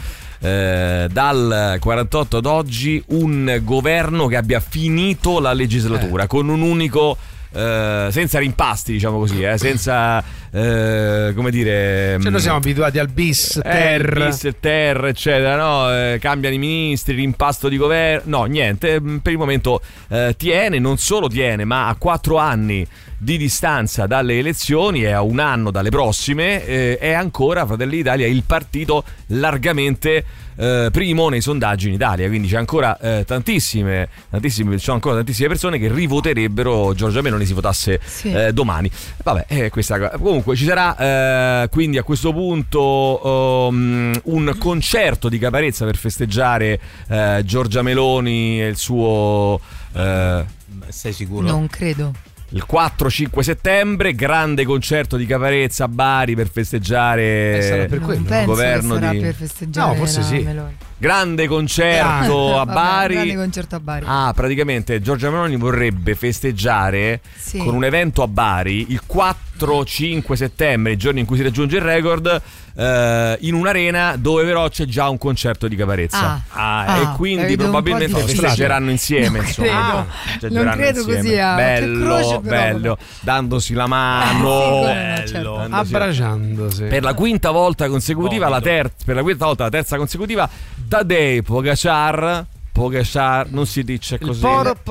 dal 48 ad oggi un governo che abbia finito la legislatura con un unico senza rimpasti, diciamo così, senza come dire, noi siamo abituati al bis ter eccetera, no? Cambiano i ministri, rimpasto di governo, no, niente, per il momento tiene, non solo tiene, ma a 4 anni di distanza dalle elezioni e a 1 anno dalle prossime è ancora Fratelli d'Italia il partito largamente primo nei sondaggi in Italia, quindi c'è ancora tantissime persone che rivoterebbero Giorgia Meloni si votasse domani. Vabbè, questa comunque ci sarà quindi a questo punto un concerto di Caparezza per festeggiare Giorgia Meloni e il suo sei sicuro? Non credo. Il 4-5 settembre, grande concerto di Caparezza a Bari per festeggiare sarà per quello. il governo sarà di... per festeggiare, no, forse sì. Meloni. Grande concerto a Bari. Grande concerto a Bari. Praticamente Giorgia Meloni vorrebbe festeggiare con un evento a Bari il 4 4-5 settembre, il giorno in cui si raggiunge il record, in un'arena dove però c'è già un concerto di Caparezza. E quindi probabilmente festeggeranno insieme. Non credo così. Bello, dandosi la mano, abbracciandosi. Per la quinta volta consecutiva, la terza consecutiva, Tadej Pogačar, non si dice così.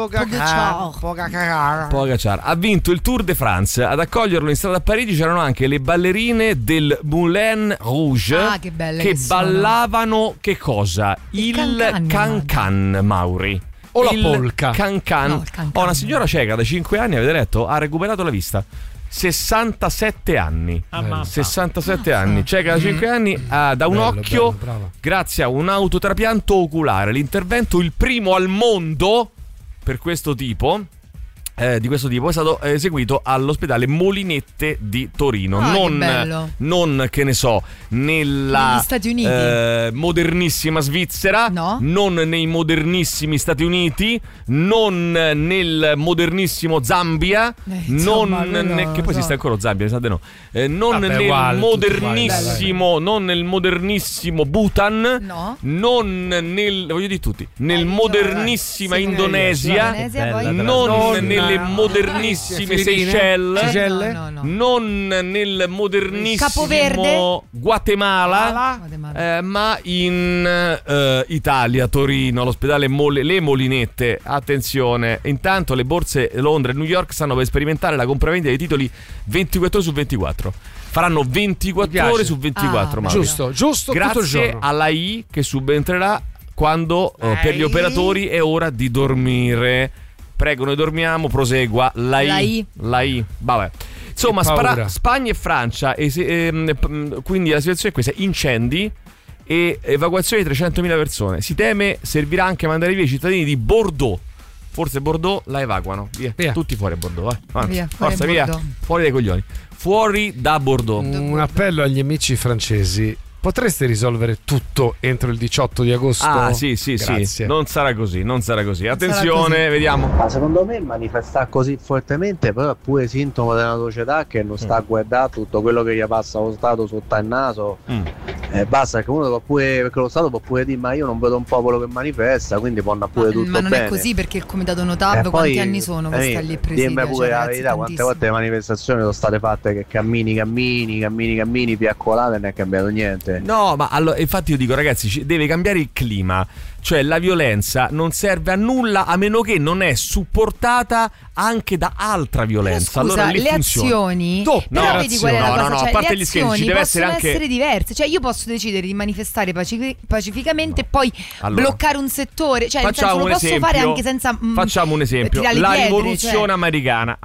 Pogačar ha vinto il Tour de France. Ad accoglierlo in strada a Parigi c'erano anche le ballerine del Moulin Rouge che ballavano che cosa? Il can-can, Mauri. O la polka. Can-can. Una signora cieca da 5 anni, avete letto, ha recuperato la vista. 67 anni. 67 anni, cieca da 5 anni, da un occhio, grazie a un autotrapianto oculare. L'intervento, il primo al mondo per questo tipo, di questo tipo, è stato eseguito all'ospedale Molinette di Torino. Non che ne so, nella Stati Uniti, modernissima Svizzera, non nei modernissimi Stati Uniti, non nel modernissimo Zambia, che poi esiste ancora Zambia, mi sa di no. Non nel modernissimo Bhutan, non nel, voglio dire tutti, nel modernissima Indonesia, non nelle modernissime Seychelles, non nel modernissimo Guatemala, ma in Italia, Torino, all'ospedale Le Molinette. Attenzione, intanto le borse Londra e New York stanno per sperimentare la compravendita dei titoli 24 ore su 24. Faranno 24 ore su 24, giusto, grazie tutto il giorno. alla I che subentrerà quando per gli operatori è ora di dormire. Prego, noi dormiamo, prosegua. La I. Vabbè. Insomma, Spagna e Francia, quindi la situazione è questa: incendi e evacuazione di 300.000 persone. Si teme servirà anche mandare via i cittadini di Bordeaux. Forse Bordeaux la evacuano. Via. Tutti fuori a Bordeaux, forza, via. Fuori dai coglioni. Fuori da Bordeaux. Un appello agli amici francesi: potreste risolvere tutto entro il 18 di agosto? Sì. Non sarà così. Attenzione, vediamo. Ma secondo me manifestare così fortemente però è pure sintomo della società che non sta a guardare tutto quello che gli passa lo Stato sotto al naso. Basta che uno perché lo Stato può pure dire: ma io non vedo un popolo che manifesta, quindi può andare pure tutto bene. Ma non è così, perché il comitato Notab quanti anni sono che sta lì a presidia? Dimmi pure la verità, quante volte le manifestazioni sono state fatte che cammini piaccolate e non è cambiato niente. No, ma allora, infatti io dico, ragazzi, deve cambiare il clima. Cioè la violenza non serve a nulla a meno che non è supportata anche da altra violenza. Scusa, allora le azioni vedi qual è la cosa? A parte gli scherzi, deve essere anche diverse. Cioè io posso decidere di manifestare pacificamente e poi bloccare un settore. Cioè lo posso fare anche senza facciamo un esempio. La rivoluzione americana.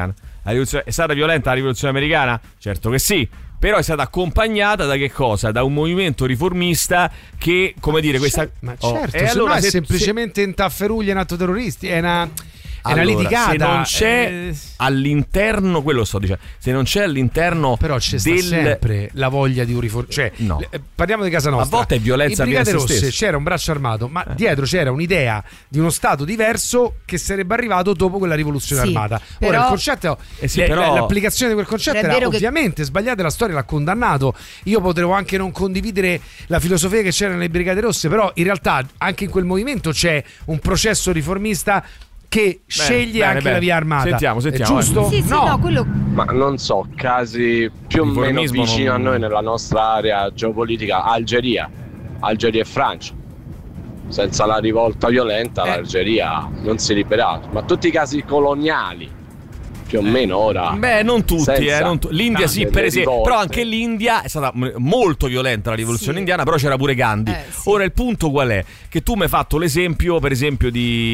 È stata violenta la rivoluzione americana? Certo che sì. Però è stata accompagnata da che cosa? Da un movimento riformista che, come dire, questa... Ma certo, allora, è semplicemente in tafferuglia in atto terroristi, è una litigata. Se non c'è all'interno, quello sto dicendo, se non c'è all'interno, però c'è sempre la voglia di un riformista. Cioè, parliamo di casa nostra. A volte è violenza. In Brigate Rosse c'era un braccio armato, ma dietro c'era un'idea di uno Stato diverso che sarebbe arrivato dopo quella rivoluzione armata. Ora il concetto l'applicazione di quel concetto era ovviamente sbagliata, la storia l'ha condannato. Io potevo anche non condividere la filosofia che c'era nelle Brigate Rosse, però in realtà anche in quel movimento c'è un processo riformista che sceglie anche la via armata. Sentiamo. È giusto? Sì, no, quello... Ma non so, casi più o meno vicino a noi nella nostra area geopolitica, Algeria e Francia. Senza la rivolta violenta l'Algeria non si è liberato. Ma tutti i casi coloniali più o meno ora. Non tutti, l'India sì, per esempio. Però anche l'India è stata molto violenta la rivoluzione indiana, però c'era pure Gandhi. Ora il punto qual è? Che tu mi hai fatto l'esempio, per esempio,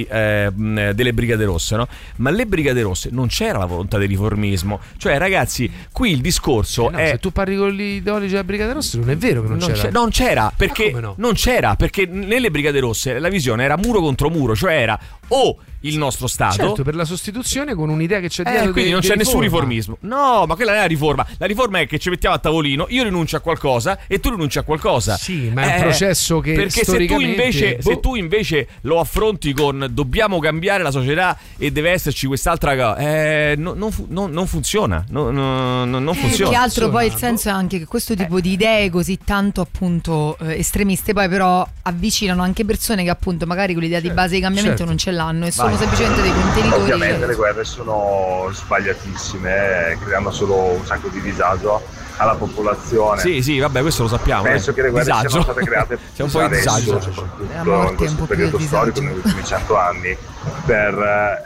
delle Brigate Rosse, no? Ma le Brigate Rosse non c'era la volontà di riformismo. Cioè, ragazzi, qui il discorso è... Se tu parli con gli ideologi delle Brigate Rosse non è vero che non c'era, perché non c'era, perché nelle Brigate Rosse la visione era muro contro muro, cioè era o il nostro Stato. Certo, per la sostituzione con un'idea che c'è dietro. Quindi non c'è nessun riformismo. No, ma quella non è la riforma. La riforma è che ci mettiamo a tavolino, io rinuncio a qualcosa e tu rinunci a qualcosa. Sì, ma è un processo che perché se tu invece lo affronti con dobbiamo cambiare la società e deve esserci quest'altra cosa, non funziona. Non funziona. Che altro poi il senso è anche che questo tipo di idee così tanto appunto estremiste poi però avvicinano anche persone che appunto magari con l'idea di base di cambiamento non ce l'hanno e sono semplicemente dei contenitori. Ovviamente le guerre sono sbagliatissime, creano solo un sacco di disagio alla popolazione. Sì, vabbè, questo lo sappiamo. Penso che le guerre siano state create c'è un po' di disagio, soprattutto in questo periodo storico, negli ultimi 100 anni, per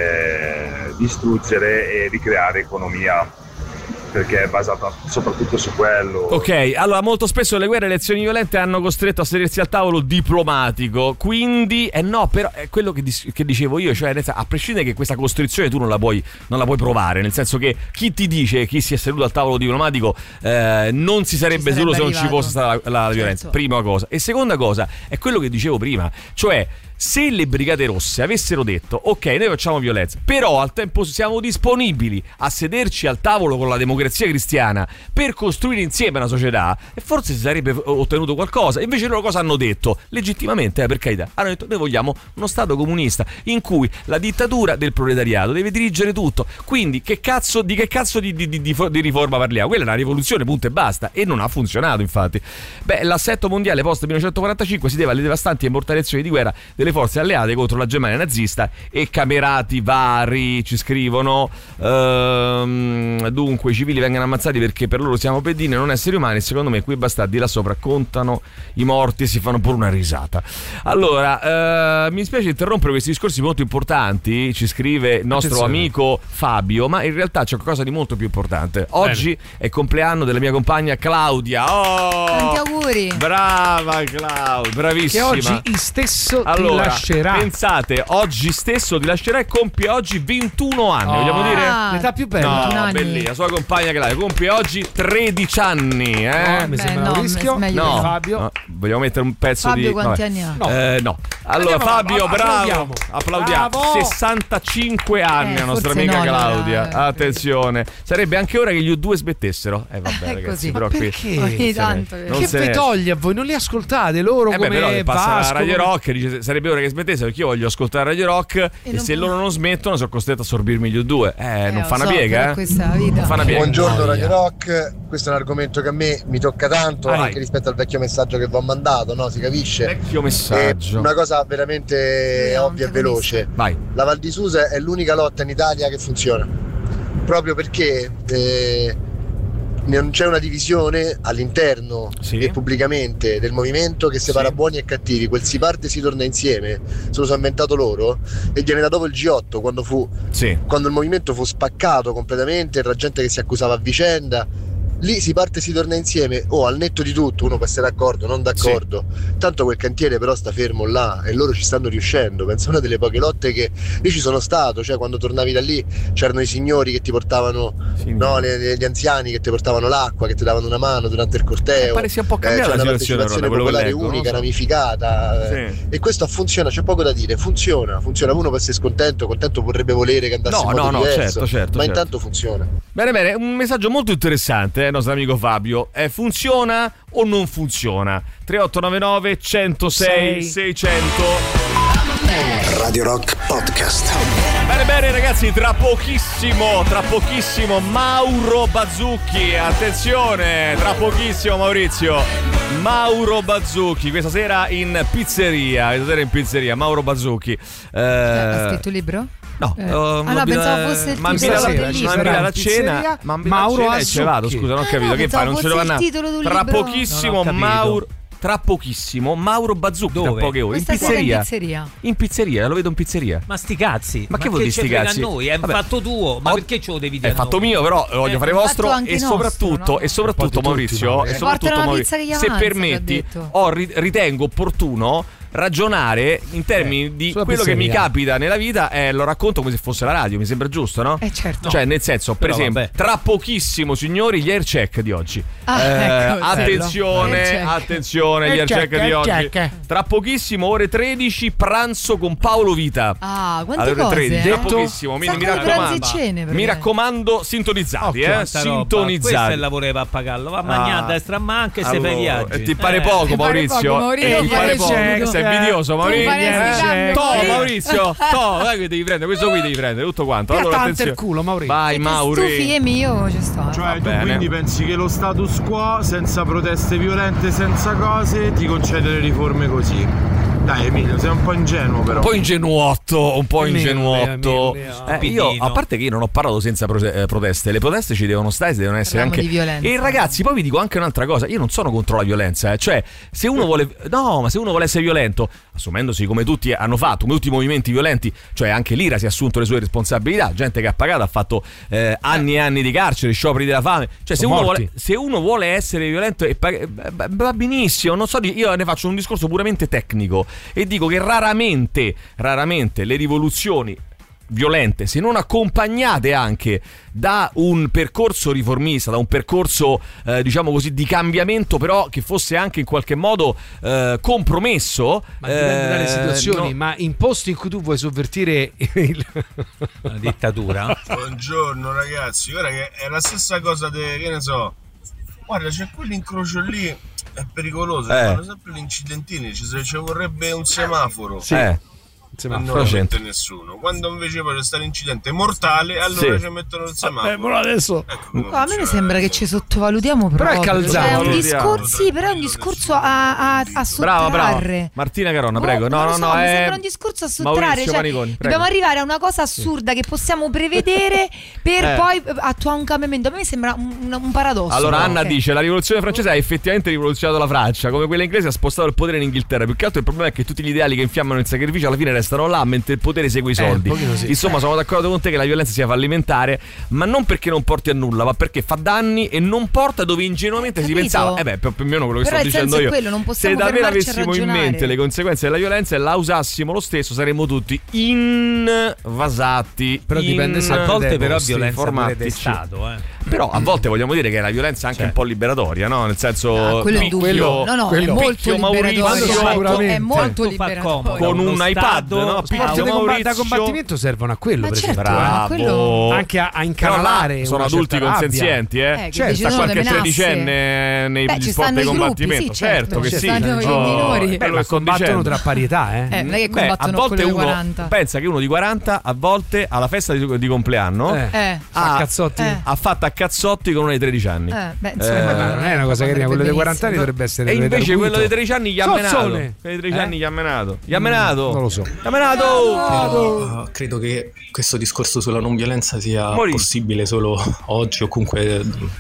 distruggere e ricreare economia, perché è basata soprattutto su quello. Ok, allora molto spesso le guerre e le azioni violente hanno costretto a sedersi al tavolo diplomatico, quindi no, però è quello che dicevo io, cioè a prescindere che questa costrizione tu non la puoi provare, nel senso che chi ti dice, chi si è seduto al tavolo diplomatico non si sarebbe seduto se non ci fosse stata la violenza, prima cosa. E seconda cosa è quello che dicevo prima, cioè se le Brigate Rosse avessero detto ok, noi facciamo violenza, però al tempo siamo disponibili a sederci al tavolo con la democrazia cristiana per costruire insieme una società, e forse si sarebbe ottenuto qualcosa. Invece loro cosa hanno detto? Legittimamente, per carità, hanno detto noi vogliamo uno Stato comunista in cui la dittatura del proletariato deve dirigere tutto. Quindi di che cazzo di riforma parliamo? Quella è una rivoluzione, punto e basta, e non ha funzionato. Infatti l'assetto mondiale post 1945 si deve alle devastanti e mortali azioni di guerra delle forze alleate contro la Germania nazista e camerati vari ci scrivono dunque i civili vengono ammazzati perché per loro siamo pedine, non esseri umani. Secondo me quei bastardi là sopra contano i morti e si fanno pure una risata. Allora mi spiace interrompere questi discorsi molto importanti, ci scrive il nostro amico Fabio, ma in realtà c'è qualcosa di molto più importante. Oggi è il compleanno della mia compagna Claudia. Tanti auguri. Brava Claudia, bravissima. Che oggi stesso ti lascerà. Pensate, oggi stesso ti lascerà e compie oggi 21 anni. Vogliamo dire? L'età più bella. No, bellissima. La sua compagna Claudia compie oggi 13 anni. Mi sembra un rischio. No, Fabio. No. Vogliamo mettere un pezzo Fabio di. Quanti anni ha? No. Allora, Fabio, bravo. Applaudiamo. Bravo. 65 anni la nostra amica Claudia. Attenzione. Sarebbe anche ora che gli U2 smettessero. Vabbè, ragazzi, così. però qui. Ogni tanto. Che vi toglie a voi? Non li ascoltate loro come però passa Vasco, la Radio Rock e dice sarebbe ora che smettessero, perché io voglio ascoltare Radio Rock e se loro non smettono sono costretto a sorbirmi gli U2. Non fa una piega, questa è la vita. Non fa una piega. Buongiorno Radio Rock, questo è un argomento che a me mi tocca tanto, anche rispetto al vecchio messaggio che vi ho mandato, no? Si capisce? Vecchio messaggio. Una cosa veramente ovvia e veloce. Vai. La Val di Susa è l'unica lotta in Italia che funziona, proprio perché non c'è una divisione all'interno e pubblicamente del movimento che separa buoni e cattivi. Quel si parte e si torna insieme se lo sono inventato loro, e viene da dopo il G8, quando il movimento fu spaccato completamente, era gente che si accusava a vicenda. Lì si parte e si torna insieme, al netto di tutto uno può essere d'accordo, non d'accordo, tanto quel cantiere però sta fermo là e loro ci stanno riuscendo. Penso a una delle poche lotte che io ci sono stato, cioè quando tornavi da lì c'erano i signori che ti portavano, gli anziani che ti portavano l'acqua, che ti davano una mano durante il corteo. Pare sia un po' cambiata c'è la una situazione, partecipazione popolare unica, ramificata, e questo funziona, c'è poco da dire, funziona. Uno può essere contento vorrebbe volere che andasse in modo diverso, certo, ma intanto funziona. Bene, un messaggio molto interessante, nostro amico Fabio. Funziona o non funziona? 3899 106 600. Radio Rock Podcast. Bene ragazzi, tra pochissimo Mauro Bazzucchi. Attenzione, tra pochissimo Maurizio. Mauro Bazzucchi questa sera in pizzeria. Mauro Bazzucchi. Ha scritto il libro? No, pensavo fosse Mambina la cena. Mauro Bazzucchi. Vado, scusa, non ho capito che fai, non ce lo vanno. Tra pochissimo Mauro Bazzucchi. Tra poche ore in pizzeria, lo vedo in pizzeria. Ma sti cazzi, ma che vuol dire sti cazzi? A noi è un fatto tuo, ma perché ce lo devi dire? È fatto mio, però lo voglio fare vostro e soprattutto Maurizio, se permetti, ritengo opportuno ragionare in termini di quello che mi capita nella vita e lo racconto come se fosse la radio, mi sembra giusto, no? Certo. Cioè, nel senso, per esempio, tra pochissimo, signori, gli air check di oggi. Attenzione, gli air check di oggi. Tra pochissimo, ore 13, pranzo con Paolo Vita. Quante cose? 13, tra pochissimo, mi raccomando, sintonizzati, sintonizzati. Questo è il lavoro che va a pagarlo, va a mangiare a destra ma anche se fai viaggi. Ti pare poco, Maurizio? Ti pare poco? Sei invidioso, Maurizio? Devi prendere questo qui, devi prendere tutto quanto. Allora, attenzione. Il culo, Maurizio. Vai, Maurizio. Io ci sto. Cioè, tu quindi pensi che lo status quo, senza proteste violente, senza cose, ti concede le riforme così? Dai Emilio, sei un po' ingenuo però. Un po' ingenuotto. Io, a parte che io non ho parlato senza proteste, le proteste ci devono stare, devono essere anche di violenza. E ragazzi, poi vi dico anche un'altra cosa, io non sono contro la violenza, cioè se uno vuole essere violento, assumendosi come tutti hanno fatto, come tutti i movimenti violenti, cioè anche l'IRA si è assunto le sue responsabilità, gente che ha pagato, ha fatto anni e anni di carcere, scioperi della fame, cioè se uno vuole essere violento va benissimo, non so, io ne faccio un discorso puramente tecnico e dico che raramente le rivoluzioni violente, se non accompagnate anche da un percorso riformista, da un percorso diciamo così di cambiamento, però che fosse anche in qualche modo compromesso, ma dipende dalle situazioni, ma in posti in cui tu vuoi sovvertire la dittatura. Buongiorno ragazzi, guarda che è la stessa cosa che ne so, guarda c'è quell'incrocio lì, è pericoloso, fanno sempre gli incidentini, ci vorrebbe un semaforo. Non lo mette nessuno. Quando invece poi c'è stato l'incidente mortale, allora ci mettono il semaforo. Adesso a me mi sembra che ci sottovalutiamo, però è calzato. È un discorso, però è un discorso a sottrarre. Brava. Martina Caronna, prego. No, mi sembra un discorso a sottrarre. Dobbiamo arrivare a una cosa assurda che possiamo prevedere per poi attuare un cambiamento. A me sembra un paradosso. Allora Anna dice: la rivoluzione francese ha effettivamente rivoluzionato la Francia, come quella inglese ha spostato il potere in Inghilterra. Più che altro il problema è che tutti gli ideali che infiammano il sacrificio alla fine restano là, mentre il potere segue i soldi. Insomma, sono d'accordo con te che la violenza sia fallimentare, ma non perché non porti a nulla, ma perché fa danni e non porta dove ingenuamente si pensava. Più o meno quello che sto dicendo io. Se davvero avessimo in mente le conseguenze della violenza e la usassimo lo stesso, saremmo tutti invasati. Però dipende a volte, però violenza pure del Stato, Però a volte vogliamo dire che la violenza è anche un po' liberatoria, no? Nel senso, quello è molto liberatorio. È molto liberatorio. Con un iPad, no? Da combattimento servono a quello, per esempio. Bravo. Anche a incanalare. Sono adulti consenzienti, certo. Sta qualche tredicenne nei sport di combattimento. Certo che sì. Minori. Combattono tra parità, non è che combattono con quello di 40. Pensa che uno di 40 a volte alla festa di compleanno ha fatto a cazzotti con uno dei 13 anni. Non è una cosa carina, quello dei 40 anni dovrebbe essere. E invece quello dei 13 anni gli ha menato. Quello dei 13 anni gli ha menato. Non lo so. Credo che questo discorso sulla non violenza sia possibile solo oggi o comunque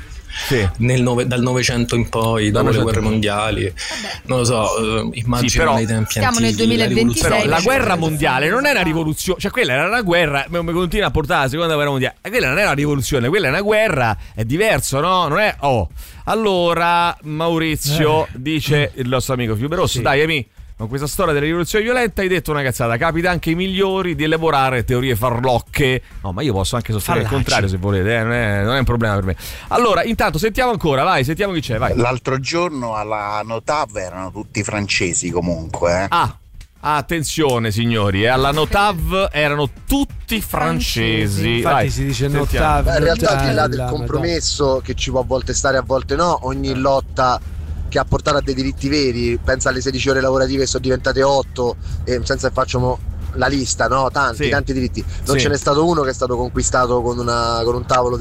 dal Novecento in poi, dopo le guerre mondiali. Non lo so, immagino nei tempi siamo nel 2026. Però la guerra mondiale non è una rivoluzione, cioè quella era una guerra, mi continua a portare la seconda guerra mondiale. Quella non è una rivoluzione, quella è una guerra, è diverso, no? Non è allora Maurizio dice il nostro amico Fiuberosso, dai Emi, con questa storia della rivoluzione violenta hai detto una cazzata, capita anche ai migliori di elaborare teorie farlocche. No, ma io posso anche sostenere il contrario se volete, non è un problema per me. Allora, intanto sentiamo ancora, vai, sentiamo chi c'è, vai. L'altro giorno alla Notav erano tutti francesi comunque. Attenzione signori, alla Notav erano tutti francesi. Infatti si dice Notav. In realtà al di là del compromesso che ci può a volte stare, a volte no, ogni lotta che ha portato a dei diritti veri, pensa alle 16 ore lavorative che sono diventate 8, e senza che facciamo la lista, no? Tanti diritti, non ce n'è stato uno che è stato conquistato con un tavolo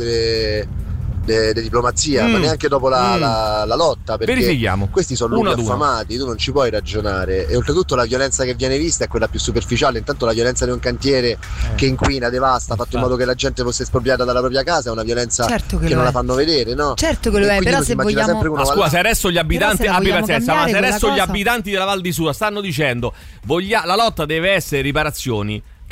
di diplomazia, ma neanche dopo la lotta, perché verifichiamo. Questi sono luoghi affamati, tu non ci puoi ragionare, e oltretutto la violenza che viene vista è quella più superficiale. Intanto la violenza di un cantiere che inquina, devasta, ha fatto in modo che la gente fosse espropriata dalla propria casa, è una violenza che non la fanno vedere, no? Certo che lo è, però se vogliamo scusa, se adesso gli abitanti abbi pazienza, ma se adesso gli abitanti della Val di Susa stanno dicendo la lotta deve essere riparazioni,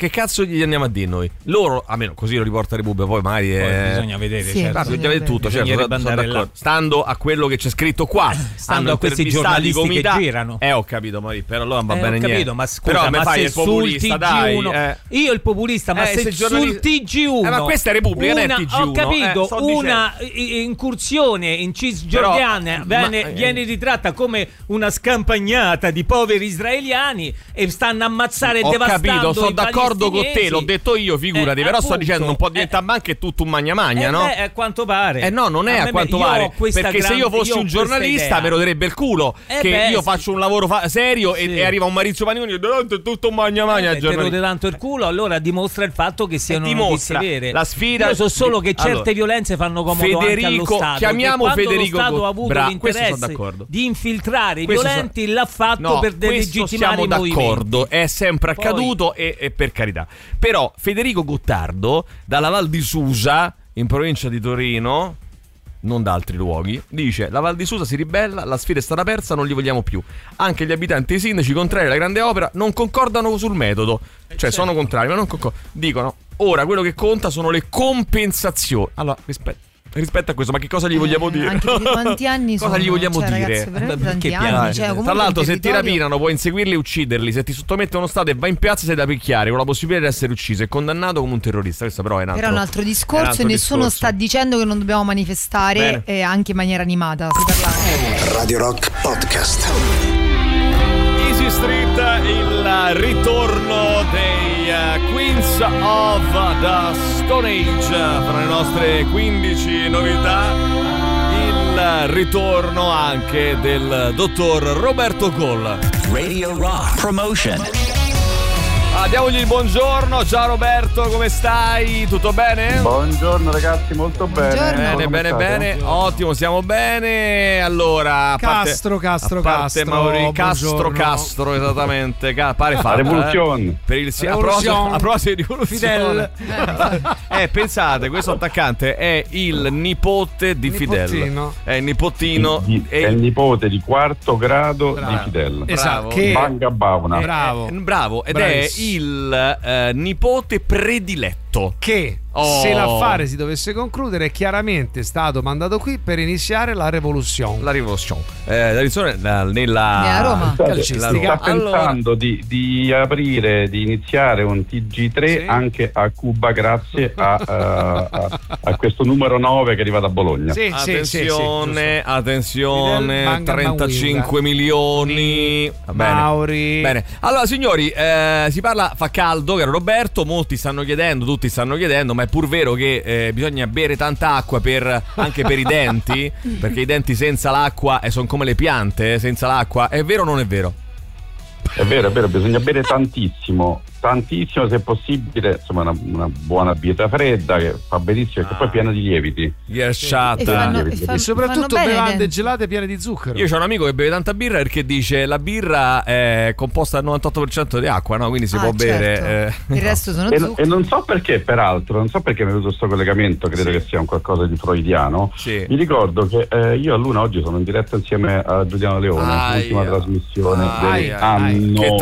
che cazzo gli andiamo a dire noi? Loro, almeno così lo riporta Repubblica, poi magari bisogna vedere, certo. Bisogna vedere tutto, certo, stando a quello che c'è scritto qua, stando a questi giornalisti che girano. Ho capito, Mari, però allora non va bene niente. Ma scusa, però ma fai se il populista, dai. Io il populista, ma se sul TG1 ma questa è Repubblica, non è TG1. Ho capito, una incursione in Cisgiordania viene ritratta come una scampagnata di poveri israeliani e stanno a ammazzare e devastando. Ho capito, sono d'accordo con te, l'ho detto io, figurati, però appunto, sto dicendo non può diventare anche tutto un magna no? A quanto pare. No, non è a quanto pare, perché se io fossi un giornalista me lo darebbe il culo che io faccio un lavoro serio e arriva un Maurizio Paniconi e dice tutto un magna te lo dà tanto il culo, allora dimostra il fatto che siano notizie vere. La sfida. Io so solo che certe violenze fanno comodo anche allo Stato. Chiamiamo Federico. Lo Stato ha avuto l'interesse di infiltrare i violenti, l'ha fatto per delegittimare i movimenti. Siamo d'accordo, è sempre accaduto e per carità. Però Federico Gottardo dalla Val di Susa, in provincia di Torino, non da altri luoghi, dice: la Val di Susa si ribella, la sfida è stata persa, non li vogliamo più. Anche gli abitanti e i sindaci contrari alla grande opera non concordano sul metodo, cioè sono contrari ma non dicono ora quello che conta sono le compensazioni. Allora rispetto a questo, ma che cosa gli vogliamo dire? Anche di quanti anni cosa gli vogliamo dire? Tanti anni, tra l'altro se ti rapinano puoi inseguirli e ucciderli, se ti sottomette uno stato e vai in piazza sei da picchiare con la possibilità di essere ucciso e condannato come un terrorista. Questo però è un altro discorso e nessuno sta dicendo che non dobbiamo manifestare anche in maniera animata. Radio Rock Podcast. Easy Street, il ritorno dei Queens of the Stone Age, fra le nostre 15 novità il ritorno anche del dottor Roberto Coll. Radio Rock Promotion. Diamogli il buongiorno. Ciao Roberto, come stai? Tutto bene? Buongiorno ragazzi, molto bene. Bene. Ottimo, stiamo bene. Allora, Castro, esattamente. Pare fatto. Rivoluzione. Per il a proposito di rivoluzione. Fidel. Pensate, questo attaccante è il nipote di Fidel. È il nipotino. È il nipote di quarto grado di Fidel. Esatto. Banga Bauna. Bravo. Ed è il nipote prediletto che se l'affare si dovesse concludere è chiaramente stato mandato qui per iniziare la rivoluzione. La rivoluzione nella Roma calcistica. Sta pensando di aprire, di iniziare un TG3 anche a Cuba grazie a questo numero 9 che arriva da Bologna. Attenzione, 35 milioni. Bene. Allora signori, si parla, fa caldo, caro Roberto, molti stanno chiedendo, tutti stanno chiedendo, ma è pur vero che bisogna bere tanta acqua anche per i denti, perché i denti senza l'acqua sono come le piante, senza l'acqua. È vero o non è vero? È vero, bisogna bere tantissimo se possibile, insomma una buona birra fredda che fa benissimo, che poi è piena di lieviti. E soprattutto bevande gelate piene di zucchero. Io ho un amico che beve tanta birra perché dice la birra è composta al 98% di acqua, no? Quindi si può bere. Il resto sono zucchero. E non so perché, peraltro, mi è venuto questo collegamento, credo che sia un qualcosa di freudiano. Mi ricordo che io a Luna oggi sono in diretta insieme a Giuliano Leone, l'ultima trasmissione dell'anno. Che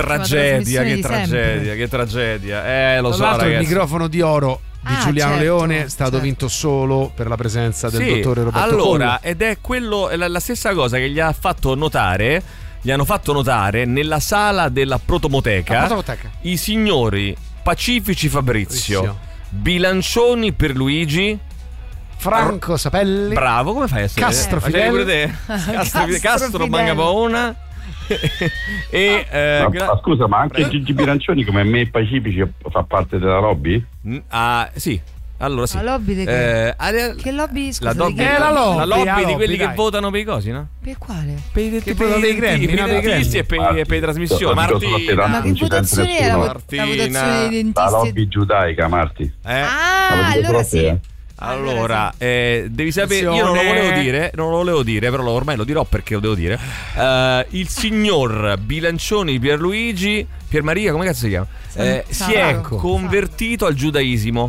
tragedia, lo so, ragazzi. Il microfono di oro di Giuliano Leone è stato vinto solo per la presenza del dottore Roberto Coll. Ed è la stessa cosa che gli hanno fatto notare nella sala della Protomoteca i signori Pacifici Fabrizio. Bilancioni Pierluigi, Franco Sapelli. Bravo, come fai a essere? Castro Fidel. Castro Mangapaona. Scusa, ma anche Gigi Bilancioni come me Pacifici fa parte della lobby? Sì. Allora sì. La lobby che lobby? Scusa, la lobby di quelli che votano per i cosi, no? Per quale? Per i dentisti e per le trasmissioni. Ma che votazione era? La votazione dei dentisti. La lobby giudaica, Marti. Allora sì. Allora, devi sapere, io non lo volevo dire, però ormai lo dirò perché lo devo dire. Il signor Bilancioni Pierluigi, Piermaria, come cazzo si chiama? Si è convertito al giudaismo.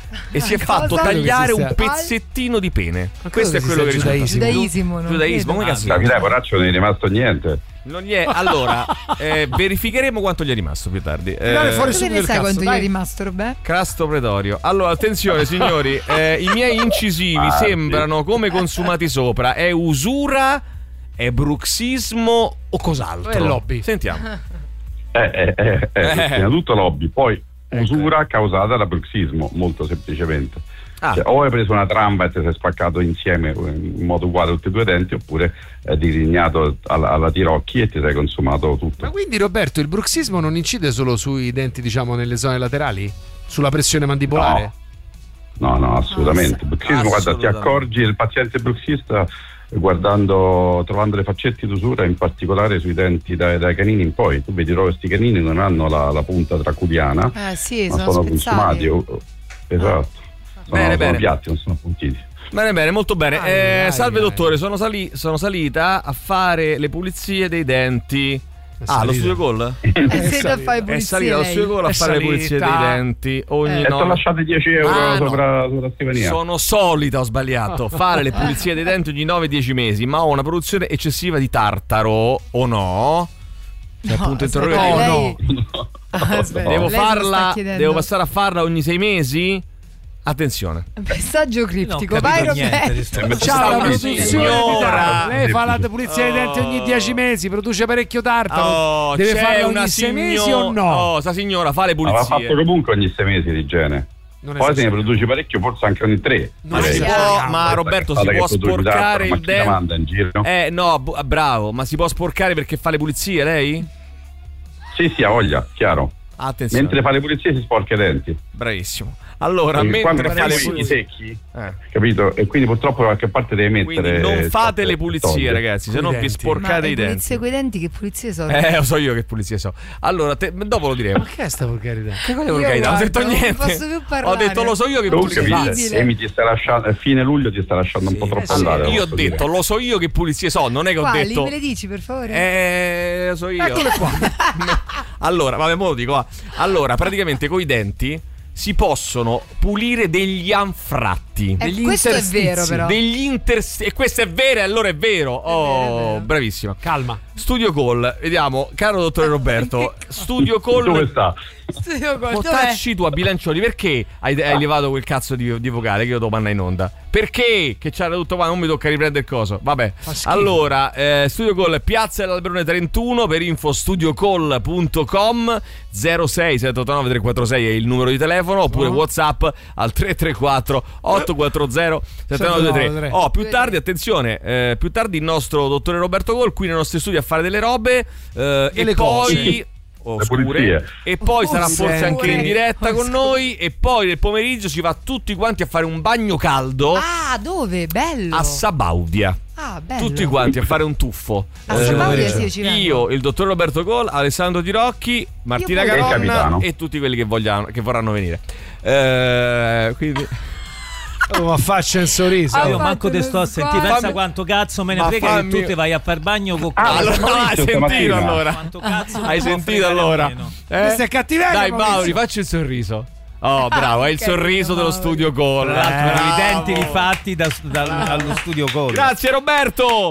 e si è fatto tagliare un pezzettino di pene. Questo è quello che risulta. Giudaismo, come cazzo? Davide Poraccio non è rimasto niente. Non gli è. Allora, verificheremo quanto gli è rimasto più tardi. Cosa ne sai quanto gli è rimasto, Roberto? Crasto pretorio. Allora, attenzione signori, i miei incisivi sembrano come consumati sopra. È usura, è bruxismo o cos'altro? È lobby. Sentiamo. Prima di tutto lobby, poi usura causata da bruxismo, molto semplicemente. Cioè, o hai preso una tramba e ti sei spaccato insieme in modo uguale tutti e due i denti, oppure hai disegnato alla tirocchi e ti sei consumato tutto. Ma quindi Roberto, il bruxismo non incide solo sui denti, diciamo, nelle zone laterali? Sulla pressione mandibolare? No, assolutamente. Il bruxismo, guarda, ti accorgi del paziente bruxista trovando le faccette d'usura, in particolare sui denti dai canini in poi. Tu vedi questi canini non hanno la punta traculiana, ma sono consumati. Esatto. Sono piatti, non sono puntiti. Bene, molto bene. Salve dottore, sono salita a fare le pulizie dei denti. Lo studio Gol? È salita allo studio Gol a fare le pulizie dei denti. Sono lasciate 10 euro sopra la scrivania. Sono solita, ho sbagliato, fare le pulizie dei denti ogni 9-10 mesi, ma ho una produzione eccessiva di tartaro o no? Punto interrogativo. Devo passare a farla ogni 6 mesi? Attenzione. Messaggio criptico. Vai Roberto. Ciao, la produzione. Lei fa la pulizia dei denti ogni 10 mesi, produce parecchio tartaro. Deve farla ogni 6 mesi o no? Sta signora fa le pulizie. Ma va fatto comunque ogni 6 mesi di igiene. Poi se ne produce parecchio, forse anche ogni 3. Ma Roberto, si può sporcare il dente? No, bravo, ma si può sporcare perché fa le pulizie lei? Sì, ha voglia, chiaro. Attenzione. Mentre fa le pulizie si sporca i denti. Bravissimo. Allora, mentre fa le pulizie secchi, capito? E quindi purtroppo da qualche parte deve mettere. Quindi non fate le pulizie, ragazzi, se no vi sporcate i denti. Pulizie coi denti, che pulizie sono? Lo so io che pulizie so. Allora, dopo lo diremo. Ma che è sta volgarità? Che quale volgarità? Non ho detto niente. Non posso più parlare. Ho detto lo so io che pulizie. Emi ti sta lasciando, fine luglio ti sta lasciando un po' troppo andare. Io ho detto lo so io che pulizie so, non è che ho detto. Me le dici per favore? Lo so io. Eccole qua. Allora, vabbè, mo lo dico. Allora, praticamente coi denti si possono pulire degli anfratti, degli questo è vero, però. E questo è vero, e allora è vero. È vero. Bravissima. Calma. Studio Call, vediamo, caro dottore Roberto. Studio Call. Dove sta? Tacci tu a Bilancioli, perché hai levato quel cazzo di vocale che io devo mandare in onda? Perché? Che c'era tutto qua, non mi tocca riprendere il coso. Vabbè. Allora, Studio Call, Piazza dell'Alberone 31, per info studiocall.com, 06789 346 è il numero di telefono, oppure WhatsApp al 334 840 7923. Più tardi, attenzione, più tardi il nostro dottore Roberto Call qui nei nostri studi a fare delle robe e poi oscure, e poi sarà forse anche in diretta con noi, e poi nel pomeriggio si va tutti quanti a fare un bagno caldo. Dove? Bello. A Sabaudia. Bello. Tutti quanti a fare un tuffo. Io, il dottor Roberto Call, Alessandro Tirocchi, Martina Caronna e tutti quelli che vorranno venire. Quindi ma faccia un sorriso. Io manco te sto a sentire. Pensa quanto cazzo me ne frega che tu ti vai a far bagno con allora, hai sentito allora? Quanto cazzo hai sentito allora? Questo è cattiveria. Dai Mauri, facci il sorriso. Bravo, è il sorriso dello Studio Call. Tra l'altro erano i denti rifatti dallo Studio Call. Grazie Roberto.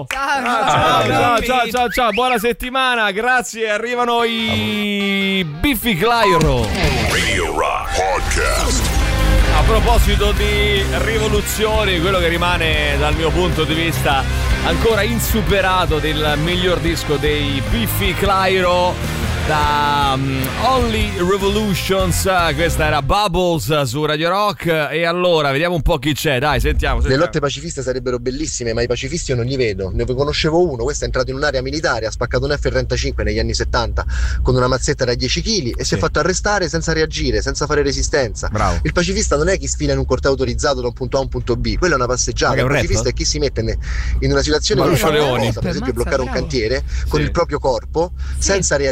Ciao. Buona settimana. Grazie. Arrivano i Biffy Clyro. Radio Rock Podcast. A proposito di rivoluzioni, quello che rimane dal mio punto di vista ancora insuperato del miglior disco dei Biffy Clyro, da Only Revolutions, questa era Bubbles su Radio Rock. E allora vediamo un po' chi c'è, dai, sentiamo. Le lotte pacifiste sarebbero bellissime, ma i pacifisti io non li vedo. Ne conoscevo uno, questo è entrato in un'area militare, ha spaccato un F-35 negli anni 70 con una mazzetta da 10 kg e si è fatto arrestare senza reagire, senza fare resistenza. Bravo. Il pacifista non è chi sfila in un corteo autorizzato da un punto A a un punto B, quella è una passeggiata. Il pacifista è chi si mette in una situazione cosa, per esempio bloccare un cantiere con il proprio corpo, senza reagire,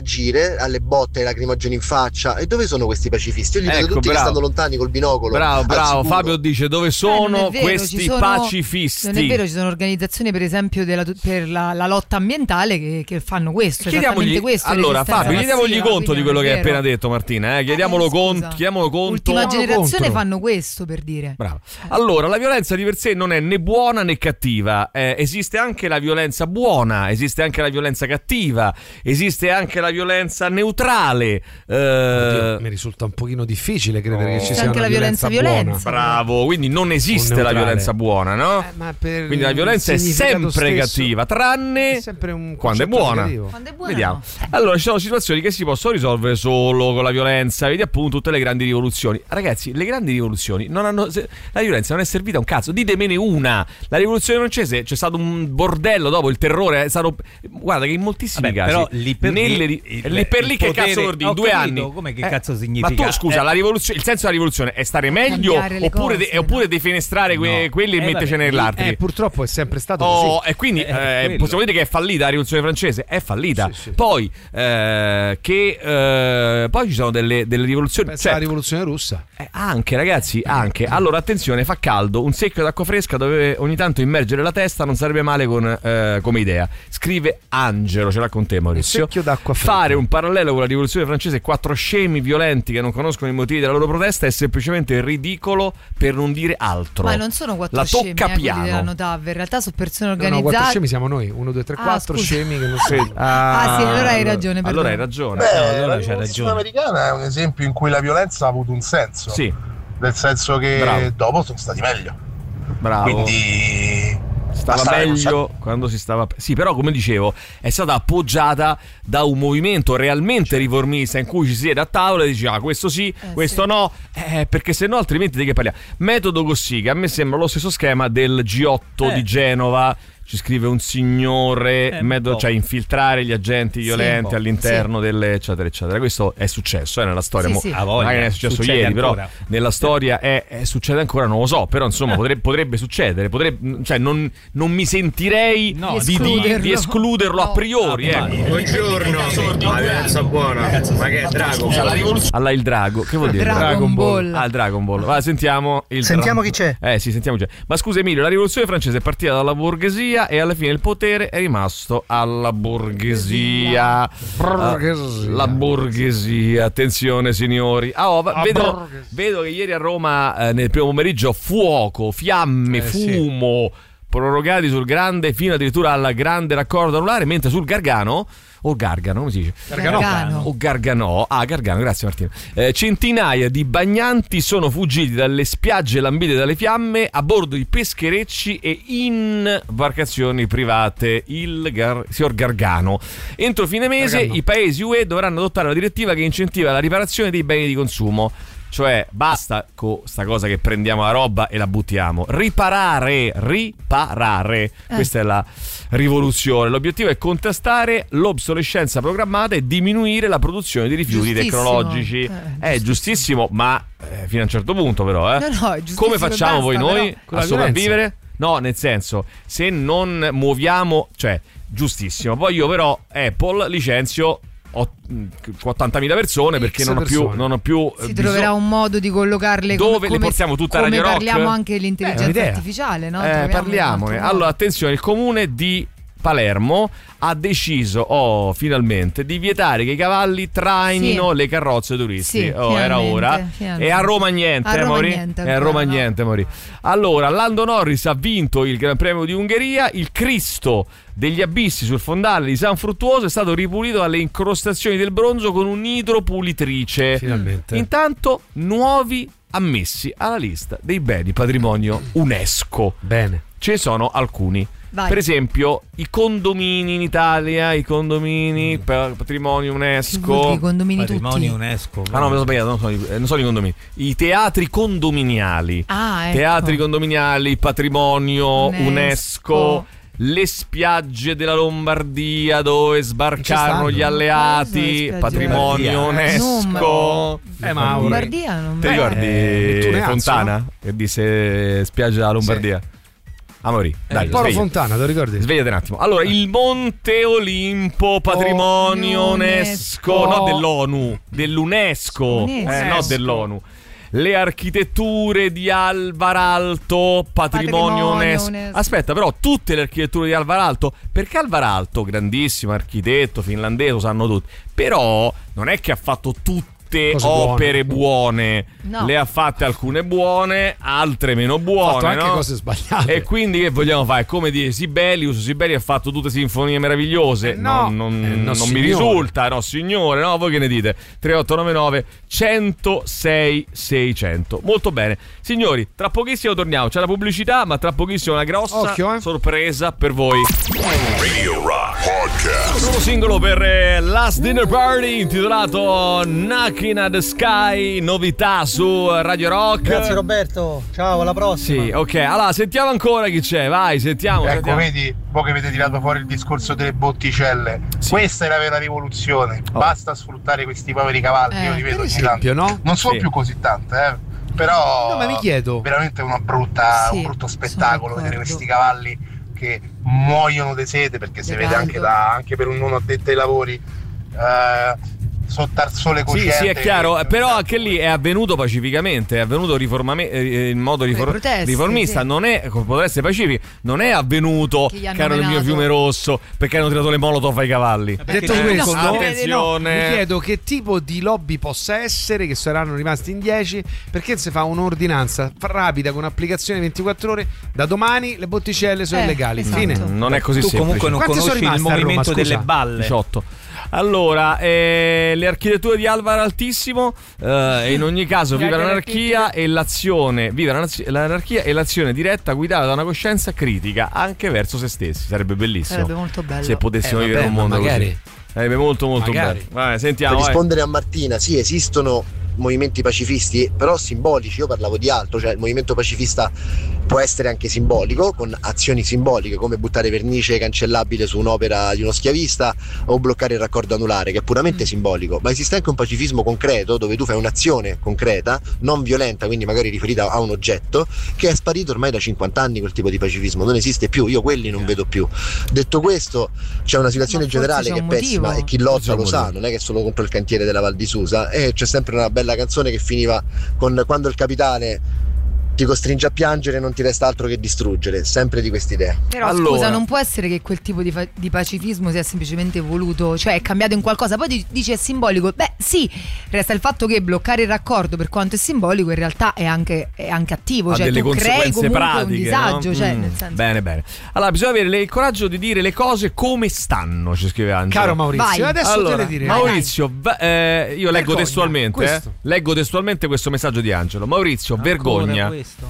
gente alle botte, ai lacrimogeni in faccia. E dove sono questi pacifisti? Io li vedo tutti che stanno lontani col binocolo. Bravo. Fabio dice: dove sono questi pacifisti? Non è vero, ci sono organizzazioni, per esempio, per la lotta ambientale che fanno questo. Allora, Fabio, chiediamogli conto di quello che hai appena detto, Martina. Chiediamolo conto. Ultima generazione fanno questo, per dire. Bravo. Allora, la violenza di per sé non è né buona né cattiva. Esiste anche la violenza buona, esiste anche la violenza cattiva, esiste anche la violenza neutrale. Oddio, mi risulta un pochino difficile credere che ci sia anche una la violenza buona. Bravo, quindi non esiste la violenza buona, no? Quindi la violenza è sempre cattiva, tranne quando è buona. Vediamo. Allora, ci sono situazioni che si possono risolvere solo con la violenza. Vedi appunto tutte le grandi rivoluzioni. Ragazzi, le grandi rivoluzioni non hanno. La violenza non è servita a un cazzo. Ditemene una. La rivoluzione francese, c'è stato un bordello dopo, il terrore è stato. Guarda che in moltissimi casi. Però lì per lì che cazzo vuol dire? 2 anni. Come che cazzo significa? Ma tu scusa, la rivoluzione, il senso della rivoluzione è stare meglio oppure defenestrare quelli e mettercene nell'arte? Purtroppo è sempre stato così. E quindi possiamo dire che è fallita la rivoluzione francese? È fallita. Sì. Poi poi ci sono delle rivoluzioni. Pensa alla rivoluzione russa. Anche, ragazzi, anche. Allora, attenzione, fa caldo. Un secchio d'acqua fresca dove ogni tanto immergere la testa non sarebbe male come idea. Scrive Angelo, ce l'ha con te, Maurizio. Un secchio d'acqua fresca. Fare un parallelo con la rivoluzione francese, 4 scemi violenti che non conoscono i motivi della loro protesta è semplicemente ridicolo, per non dire altro. Ma non sono 4 scemi quelli della Notav, in realtà sono persone organizzate. No, 4 scemi siamo noi, 1, 2, 3, 4 scemi che non si sì, allora hai ragione. Allora hai ragione. La rivoluzione americana è un esempio in cui la violenza ha avuto un senso. Sì. Nel senso che dopo sono stati meglio. Bravo. Quindi stava meglio quando si stava. Sì, però come dicevo, è stata appoggiata da un movimento realmente riformista in cui ci si siede a tavola e dici questo sì, questo no, perché se no altrimenti di che parliamo? Metodo Cossiga, a me sembra lo stesso schema del G8 di Genova. Ci scrive un signore, cioè infiltrare gli agenti violenti all'interno delle eccetera eccetera. Questo è successo nella storia, magari è successo ieri, ancora. Però nella storia succede ancora, non lo so, però insomma potrebbe succedere, cioè non mi sentirei di escluderlo a priori. Buongiorno, la violenza buona, ma che è Drago? Il drago, che vuol dire? Dragon Ball. Il Dragon Ball. Va, sentiamo chi c'è. Sì, sentiamo chi c'è. Ma scusa Emilio, la rivoluzione francese è partita dalla borghesia e alla fine il potere è rimasto alla borghesia. La borghesia, attenzione signori. Vedo che ieri a Roma nel primo pomeriggio fuoco, fiamme, fumo prorogati sul grande fino addirittura al grande raccordo anulare, mentre sul Gargano o Gargano, come si dice? Gargano, grazie Martina. Centinaia di bagnanti sono fuggiti dalle spiagge lambite dalle fiamme a bordo di pescherecci e imbarcazioni private. Signor Gargano. Entro fine mese i paesi UE dovranno adottare la direttiva che incentiva la riparazione dei beni di consumo. Cioè basta con sta cosa che prendiamo la roba e la buttiamo. Riparare. Questa è la rivoluzione. L'obiettivo è contrastare l'obsolescenza programmata e diminuire la produzione di rifiuti tecnologici. È giustissimo, ma fino a un certo punto però. Come facciamo voi noi a sopravvivere? No, nel senso, se non muoviamo, cioè giustissimo. Poi io però Apple licenzio 80.000 persone perché non ho più si troverà un modo di collocarle dove le portiamo tutta Radio Rock. Parliamo anche dell'intelligenza artificiale, no? Parliamone. Allora attenzione, il comune di Palermo ha deciso finalmente di vietare che i cavalli trainino le carrozze turisti. Era ora. E a Roma niente, Mori. Allora, Lando Norris ha vinto il Gran Premio di Ungheria. Il Cristo degli abissi sul fondale di San Fruttuoso è stato ripulito dalle incrostazioni del bronzo con un'idropulitrice. Finalmente. Intanto nuovi ammessi alla lista dei beni patrimonio UNESCO. Bene. Ce ne sono alcuni. Vai. Per esempio i condomini in Italia, patrimonio UNESCO. I condomini patrimonio tutti. UNESCO. No, me l'ho sbagliato, non sono i condomini. I teatri condominiali. Ecco. Teatri condominiali, patrimonio UNESCO. Le spiagge della Lombardia dove sbarcarono gli alleati, patrimonio UNESCO. Lombardia non ti ricordi Fontana che disse spiaggia della Lombardia? Amaury, dai, Paolo Fontana, lo ricordi? Svegliate un attimo. Allora, il Monte Olimpo, patrimonio UNESCO, no dell'ONU, dell'UNESCO, no dell'ONU. Le architetture di Alvaralto, patrimonio UNESCO. Aspetta, però tutte le architetture di Alvaralto, perché Alvaralto, grandissimo architetto finlandese, lo sanno tutti, però non è che ha fatto tutte opere buone. No. Le ha fatte alcune buone, altre meno buone, ha fatto anche cose sbagliate. E quindi che vogliamo fare? Come dire Sibelius ha fatto tutte sinfonie meravigliose. Non mi risulta, no signore, no, voi che ne dite? 3899 106 600. Molto bene. Signori, tra pochissimo torniamo, c'è la pubblicità, ma tra pochissimo una grossa sorpresa per voi. Radio Rock Podcast. Nuovo singolo per Last Dinner Party intitolato Knocking at the Sky, novità su Radio Rock. Grazie Roberto, ciao, alla prossima. Sì, ok, allora sentiamo ancora chi c'è, vai, sentiamo. Ecco, vedi, voi che avete tirato fuori il discorso delle botticelle, questa è la vera rivoluzione, basta sfruttare questi poveri cavalli, io li vedo ogni tanto, no? Non sono più così tante, però no, ma mi chiedo, veramente un brutto spettacolo vedere questi cavalli che muoiono di sete, perché si vede anche per un non addetto ai lavori, sotto al sole cocente. Sì, è chiaro, però anche lì è avvenuto pacificamente, è avvenuto in modo riformista, non è, potrebbe essere pacifico, non è avvenuto, caro il mio fiume rosso, perché hanno tirato le molotov ai cavalli. Detto questo, attenzione, mi chiedo che tipo di lobby possa essere, che saranno rimasti in 10, perché si fa un'ordinanza rapida con applicazione 24 ore, da domani le botticelle sono illegali, fine. Non è così semplice. Tu comunque non conosci il movimento delle balle. 18. Allora, le architetture di Alvar Altissimo, in ogni caso viva l'anarchia e l'azione, l'anarchia e l'azione diretta guidata da una coscienza critica anche verso se stessi. Sarebbe bellissimo. Sarebbe molto bello. Se potessimo vivere in un mondo così. Sarebbe molto bello. Vai, sentiamo. Per rispondere a Martina, sì, esistono movimenti pacifisti, però simbolici. Io parlavo di altro, cioè il movimento pacifista può essere anche simbolico, con azioni simboliche come buttare vernice cancellabile su un'opera di uno schiavista o bloccare il raccordo anulare, che è puramente simbolico. Ma esiste anche un pacifismo concreto, dove tu fai un'azione concreta, non violenta, quindi magari riferita a un oggetto, che è sparito ormai da 50 anni. Quel tipo di pacifismo non esiste più, io quelli non vedo più. Detto questo, c'è una situazione generale che è pessima, e chi lotta lo sa, non è che è solo contro il cantiere della Val di Susa, e c'è sempre una bella canzone che finiva con "quando il capitale ti costringe a piangere non ti resta altro che distruggere", sempre di quest'idea. Però scusa, non può essere che quel tipo di pacifismo sia semplicemente voluto, cioè è cambiato in qualcosa, poi dice è simbolico. Beh sì, resta il fatto che bloccare il raccordo, per quanto è simbolico, in realtà è anche attivo, cioè tu crei comunque pratiche, un disagio, no? Cioè, nel senso... Bene. Allora bisogna avere il coraggio di dire le cose come stanno, ci scrive Angelo. Caro Maurizio, adesso te le direi. Maurizio, io leggo testualmente questo messaggio di Angelo. Maurizio, vergogna.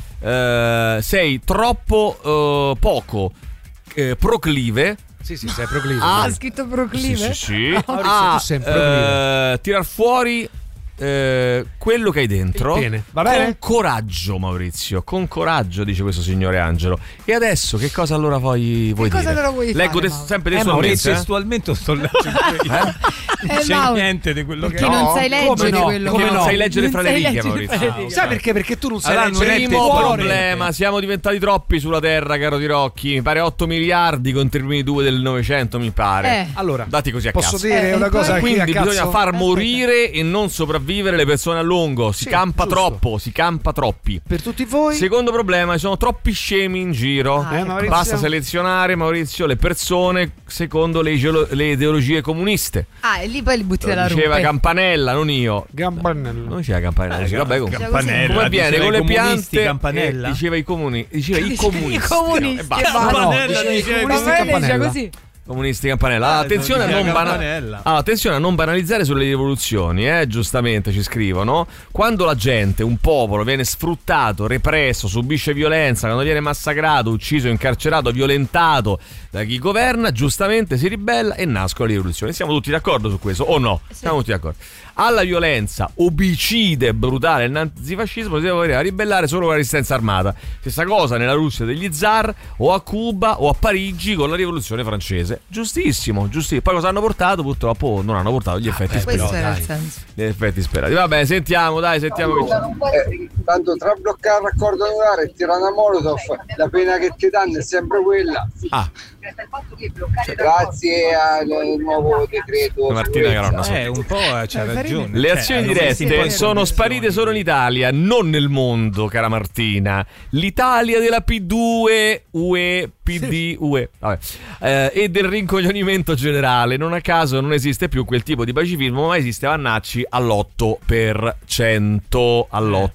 Sei troppo poco proclive. Sì, sei proclive. Ha scritto proclive? Sì. Maurizio, tu sei proclive. Tirar fuori quello che hai dentro. Va bene? Con coraggio, Maurizio, con coraggio, dice quesro signore Angelo. E adesso che cosa allora vuoi dire? Cosa allora vuoi leggo fare, sempre testualmente. Testualmente sto leggendo. Non c'è niente di quello che non sai leggere quello come non sai leggere fra le righe, Maurizio. Sai perché? Perché tu non sai leggere. Primo problema, siamo diventati troppi sulla Terra, caro Tirocchi. Mi pare 8 miliardi contro i primi 2 del Novecento, mi pare. Allora, dati così a posso cazzo. dire una cosa? Quindi bisogna far morire e non sopravvivere le persone a lungo. Si campa troppo, si campa troppi. Per tutti voi. Secondo problema, ci sono troppi scemi in giro. Basta selezionare, Maurizio, le persone secondo le ideologie comuniste. E lì poi li butti dalla rupe. Diceva Campanella, non io. Campanella. Non c'era Campanella. Vabbè, Campanella. Come viene con le piante? Campanella. Diceva i comunisti. I comunisti. Campanella diceva così. Comunisti Campanella. Attenzione a non banalizzare sulle rivoluzioni, giustamente ci scrivono. Quando la gente, un popolo, viene sfruttato, represso, subisce violenza, quando viene massacrato, ucciso, incarcerato, violentato da chi governa, giustamente si ribella e nascono le rivoluzioni. Siamo tutti d'accordo su questo o no? Siamo tutti d'accordo. Alla violenza omicide brutale il nazifascismo si deve ribellare solo con la resistenza armata. Stessa cosa nella Russia degli zar, o a Cuba o a Parigi con la rivoluzione francese. Giustissimo. Poi cosa hanno portato? Purtroppo non hanno portato gli effetti sperati. Questo era il senso. Gli effetti sperati. Vabbè, sentiamo che tanto tra bloccare il raccordo anulare e tirare una molotov, la pena che ti danno è sempre quella. Grazie al nuovo decreto Martina Caronna, un po' c'ha ragione. le azioni dirette sono sparite solo in Italia, non nel mondo, cara Martina. L'Italia della P2 UE PD UE e del rincoglionimento generale. Non a caso non esiste più quel tipo di pacifismo, ma esiste Vannacci all'8%.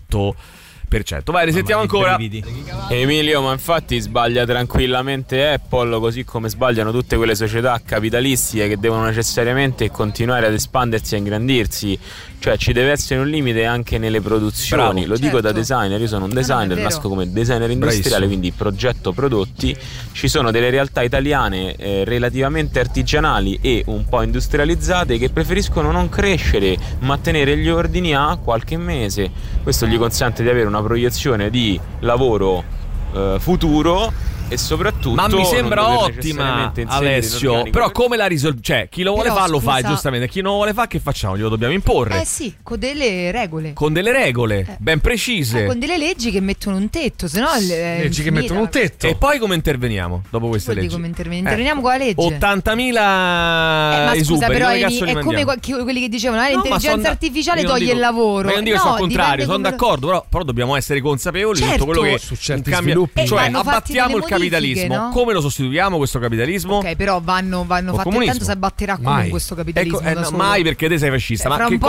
Vai, risentiamo ancora. Emilio, ma infatti sbaglia tranquillamente Apple, così come sbagliano tutte quelle società capitalistiche che devono necessariamente continuare ad espandersi e a ingrandirsi. Cioè ci deve essere un limite anche nelle produzioni. Lo dico da designer, io sono un designer, nasco come designer industriale, quindi progetto prodotti. Ci sono delle realtà italiane relativamente artigianali e un po' industrializzate che preferiscono non crescere ma tenere gli ordini a qualche mese. Questo gli consente di avere una proiezione di lavoro futuro e soprattutto. Ma mi sembra ottima, Alessio. Però come la risolvi? Cioè, chi lo vuole fare lo fa, giustamente. Chi non lo vuole fare, che facciamo? Glielo dobbiamo imporre. Sì, con delle regole. Ben precise. Con delle leggi che mettono un tetto, se no leggi che mettono un tetto. E poi come interveniamo dopo queste leggi? Come interveniamo con la legge? 80.000 ma scusa, però è come quelli che dicevano l'intelligenza artificiale toglie il lavoro. Ma io non dico al contrario, sono d'accordo, però dobbiamo essere consapevoli di tutto quello che su certi sviluppi. Cioè, abbattiamo il capitalismo, no? Come lo sostituiamo questo capitalismo? Ok, però vanno fatti, tanto si abbatterà con questo capitalismo. Mai, perché te sei fascista. Ma che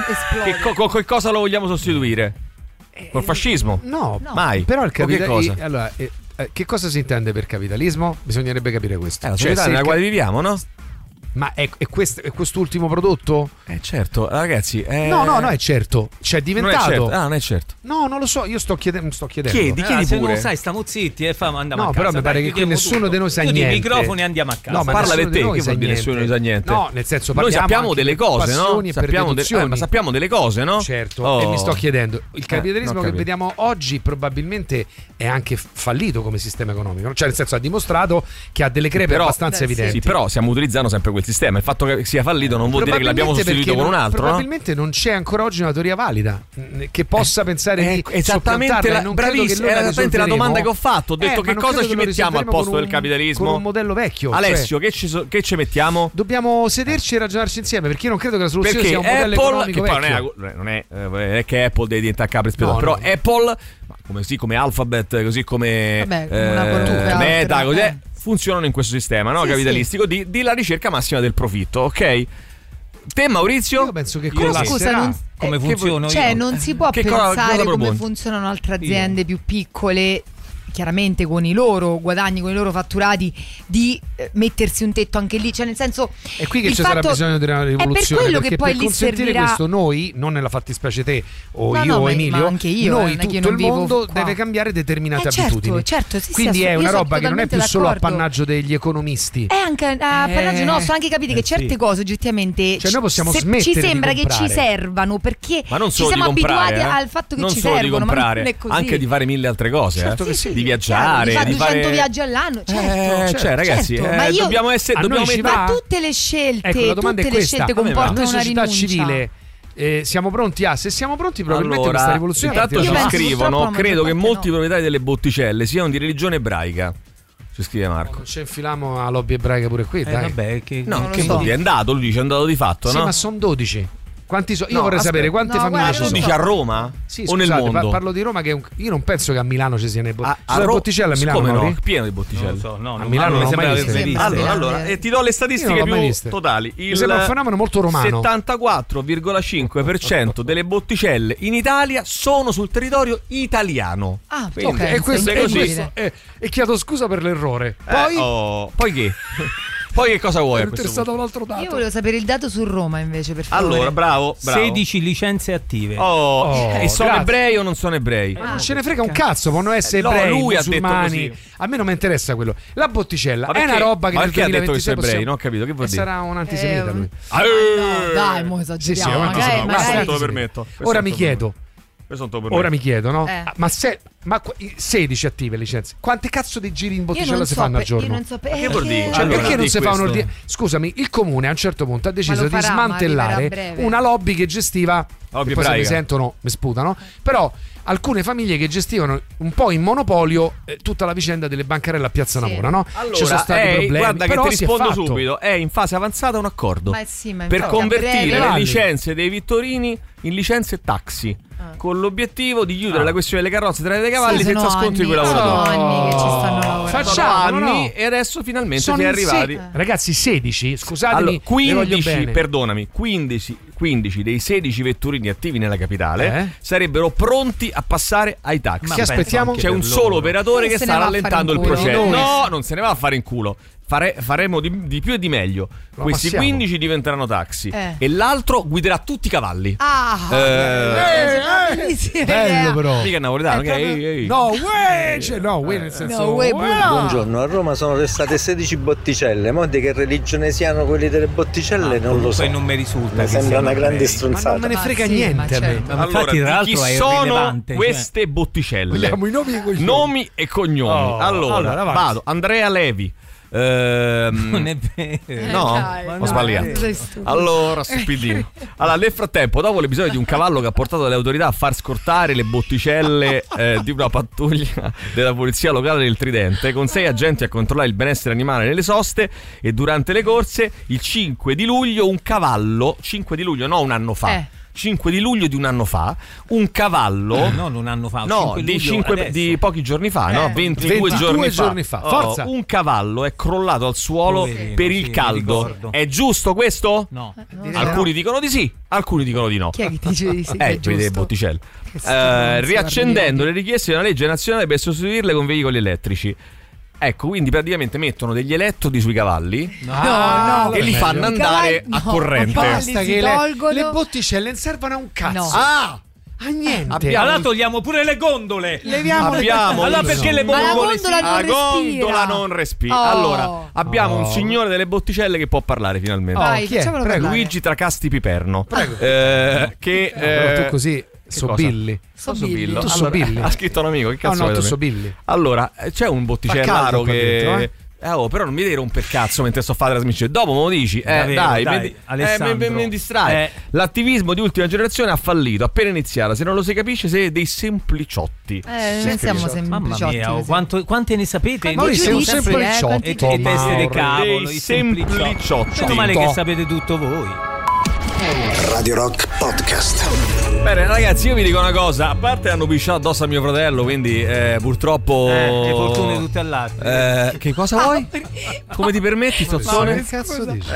cosa lo vogliamo sostituire? Col fascismo? No, mai. Però il capitalismo. Allora, che cosa si intende per capitalismo? Bisognerebbe capire questo. La società nella quale viviamo, no? Ma è quest'ultimo prodotto? Certo, ragazzi. No, è certo. C'è diventato. Non è certo. No, non lo so, io sto chiedendo. Chiedi pure. Se non sai, stiamo zitti e andiamo a casa. No, però mi pare che qui nessuno di noi sa niente. Chiudi i microfoni e andiamo a casa. No, ma parla di te, che vuol dire nessuno sa niente? No, nel senso, noi sappiamo delle cose, no? Ma sappiamo delle cose, no? Certo, e mi sto chiedendo, il capitalismo che vediamo oggi probabilmente è anche fallito come sistema economico. Cioè, nel senso, ha dimostrato che ha delle crepe abbastanza evidenti. Sì, però stiamo utilizzando sempre quel sistema. Il fatto che sia fallito non vuol dire che l'abbiamo sostituito con un altro. Probabilmente non c'è ancora oggi una teoria valida che possa pensare di esattamente la domanda che ho fatto. Ho detto che cosa ci mettiamo al posto del capitalismo? Con un modello vecchio. Alessio, che ci mettiamo? Dobbiamo sederci e ragionarci insieme, perché io non credo che la soluzione sia un modello economico vecchio. Non è che Apple deve diventare capri espiatori, però Apple, come Alphabet, così come Meta, così funzionano in questo sistema, no? Capitalistico di la ricerca massima del profitto, ok? Te, Maurizio? Io penso che come funziona? Cioè, non si può pensare come funzionano altre aziende più piccole, chiaramente con i loro guadagni, con i loro fatturati, di mettersi un tetto anche lì. Cioè, nel senso, è qui che ci sarà bisogno di una rivoluzione, è per quello che poi per consentire questo noi, non nella fattispecie te o io o Emilio, anche io, noi tutto il mondo deve cambiare determinate abitudini. Certo, sì, quindi è una roba che non è più solo appannaggio degli economisti, è anche appannaggio nostro. Anche capite che certe cose oggettivamente, cioè, noi possiamo smettere ci sembra di che ci servano, perché ma non ci solo siamo di comprare, abituati al fatto che non ci solo servono, di comprare, ma non è così. anche di fare 1000 altre cose, certo che di viaggiare, di fare 200 viaggi all'anno, cioè ragazzi, ma dobbiamo essere, ma tutte le scelte, tutte le scelte comportano una società rinuncia civile. Siamo pronti? Se siamo pronti, probabilmente questa rivoluzione. Intanto ci scrivono: credo che molti proprietari delle botticelle siano di religione ebraica. Ci scrive Marco. Non ci infiliamo a lobby ebraica pure qui, dai. Vabbè, che è andato, lui dice è andato di fatto, sì, no? ma sono 12. Quanti io vorrei sapere quante famiglie ci sono. Dici a Roma? Sì, o nel mondo? Parlo di Roma, che io non penso che a Milano ci siano le botticelle. A Milano no? Pieno di botticelle. A Milano non mai viste. Allora, ti do le statistiche più totali. Mi sembra un fenomeno molto romano. 74,5% delle botticelle in Italia sono sul territorio italiano. Ok. E questo è così. E chiedo scusa per l'errore. Poi che? Poi che cosa vuoi? È interessato un altro dato. Io volevo sapere il dato su Roma invece, per favore. Allora, bravo. 16 licenze attive. E sono ebrei o non sono ebrei? Non ce ne frega un cazzo, possono essere ebrei, lui musulmani. Ha detto così. A me non mi interessa quello. La botticella è una roba che nel 2026 ha detto che sono ebrei? Non ho capito, che vuol dire? Sarà un antisemita lui. No, dai, mo esageriamo. Sì, magari lo permetto. Ora mi chiedo, Ora mi chiedo, no? Ma 16 attive licenze. Quante cazzo di giri in botticella si fanno al giorno? Io non so perché non si fa un ordine? Scusami, il comune a un certo punto ha deciso di smantellare una lobby che gestiva. Poi se mi sentono, mi sputano. Però alcune famiglie che gestivano un po' in monopolio tutta la vicenda delle bancarelle a Piazza Navona, no? Allora, ci sono stati problemi. Guarda però che ti rispondo subito. È in fase avanzata un accordo per convertire le licenze dei Vittorini in licenze taxi, con l'obiettivo di chiudere la questione delle carrozze tra dei cavalli senza scontri con i lavoratori. Anni che ci stanno lavorando. Facciamo e adesso finalmente si è arrivati. Ragazzi, 16, scusatemi, allora, 15, perdonami, 15 dei 16 vetturini attivi nella capitale sarebbero pronti a passare ai taxi. Che aspettiamo? C'è un solo operatore che sta rallentando il processo. No, non se ne va a fare in culo. Faremo di più e di meglio. Questi 15 diventeranno taxi e l'altro guiderà tutti i cavalli. Bello però. Mica napoletano, nel senso. Buongiorno, a Roma sono restate 16 botticelle. Ma di che religione siano quelli delle botticelle non lo so. Poi non mi risulta. Mi sembra una grande stronzata. Ma non me ne frega niente a me. Allora, chi sono queste botticelle? Vogliamo i nomi e cognomi. Allora, vado. Andrea Levi. Non è vero. Ho sbagliato. Allora, stupidino. Allora, nel frattempo, dopo l'episodio di un cavallo che ha portato le autorità a far scortare le botticelle di una pattuglia della polizia locale del Tridente, con 6 agenti a controllare il benessere animale nelle soste, e durante le corse, il 5 di luglio, un cavallo, 5 di luglio, no, un anno fa. 5 di luglio di un anno fa, un cavallo non un anno fa, no, di pochi giorni fa, no? 22 giorni fa. Forza. Un cavallo è crollato al suolo per il caldo. È giusto questo? No. Alcuni dicono di sì, alcuni dicono di no. Chi è che dice di sì? Delle botticelle. Riaccendendo le richieste di una legge nazionale per sostituirle con veicoli elettrici. Ecco, quindi praticamente mettono degli elettrodi sui cavalli e li fanno andare a corrente. Basta che le botticelle non servono a un cazzo. A niente. Allora togliamo pure le gondole. Allora perché le gondola non respira. Allora, abbiamo un signore delle botticelle che può parlare finalmente. Luigi Tracasti Piperno. Tu così Sobilli. Ha scritto un amico. Che cazzo tu Sobilli. Allora, c'è un botticellaro che però non mi devi romper cazzo mentre sto a fare la trasmissione. Dopo me lo dici. Dai, mi distrai. L'attivismo di ultima generazione ha fallito, appena iniziata. Se non lo si capisce, siete dei sempliciotti. Non siamo sempliciotti. Mamma mia, quante ne sapete? Ma noi siamo sempliciotti. E teste di cavolo, dei sempliciotti. Meno male che sapete tutto voi. Radio Rock Podcast. Bene ragazzi, io vi dico una cosa. A parte hanno pisciato addosso a mio fratello, quindi purtroppo che fortune tutte all'arte. Che cosa vuoi? Come ti permetti, Stozzone? Che cazzo dici?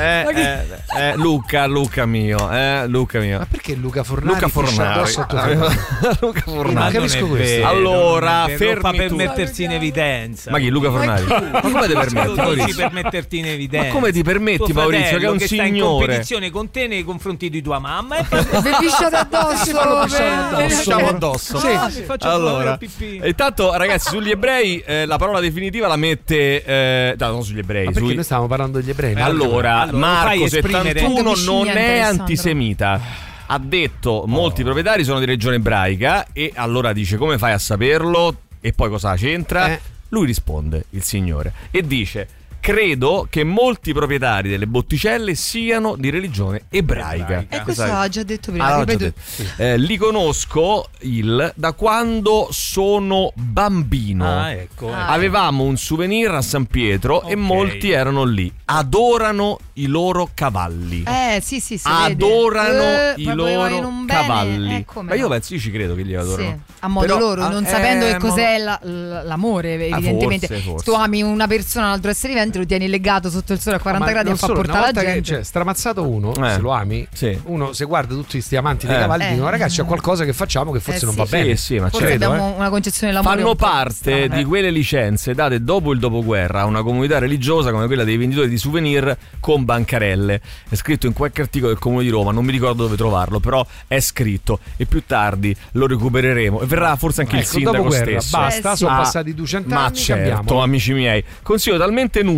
Luca mio. Ma perché Luca Fornari? Luca Fornari. Non capisco questo. Allora, per mettersi in evidenza. Ma chi? Luca Fornari? Ma come ti permetti, Maurizio? Per mettersi in evidenza. Ma come ti permetti, Maurizio, che è un che signore? Sta in competizione con te nei confronti di tua mamma e pisciate addosso. Pisciamo addosso. Allora, intanto ragazzi, sugli ebrei la parola definitiva la mette non sugli ebrei. Ma perché noi stavamo parlando degli ebrei? Allora Marco 71 non è antisemita. Ha detto molti proprietari sono di regione ebraica, e allora dice come fai a saperlo? E poi cosa c'entra? Lui risponde, il signore, e dice: credo che molti proprietari delle botticelle siano di religione ebraica. E questo l'ha già detto prima. Li conosco da quando sono bambino. Avevamo un souvenir a San Pietro e molti erano lì. Adorano i loro cavalli. Sì, adorano i loro cavalli. Ma io penso, io ci credo che li adorano. Sì, a modo loro, non sapendo che cos'è l'amore, evidentemente. Forse. Tu ami una persona, un altro essere vivente, lo tieni legato sotto il sole a 40 gradi a far portare la gente. Stramazzato uno, se lo ami, uno se guarda tutti questi amanti dei cavalli, dicono ragazzi c'è qualcosa che facciamo che forse non va bene. Ma abbiamo una concezione dell'amore. Fanno parte di quelle licenze date dopo il dopoguerra a una comunità religiosa come quella dei venditori di souvenir con bancarelle. È scritto in qualche articolo del Comune di Roma, non mi ricordo dove trovarlo, però è scritto, e più tardi lo recupereremo e verrà forse anche il sindaco stesso. Basta, sono passati 200 anni. Ma certo, amici miei, consiglio talmente nudo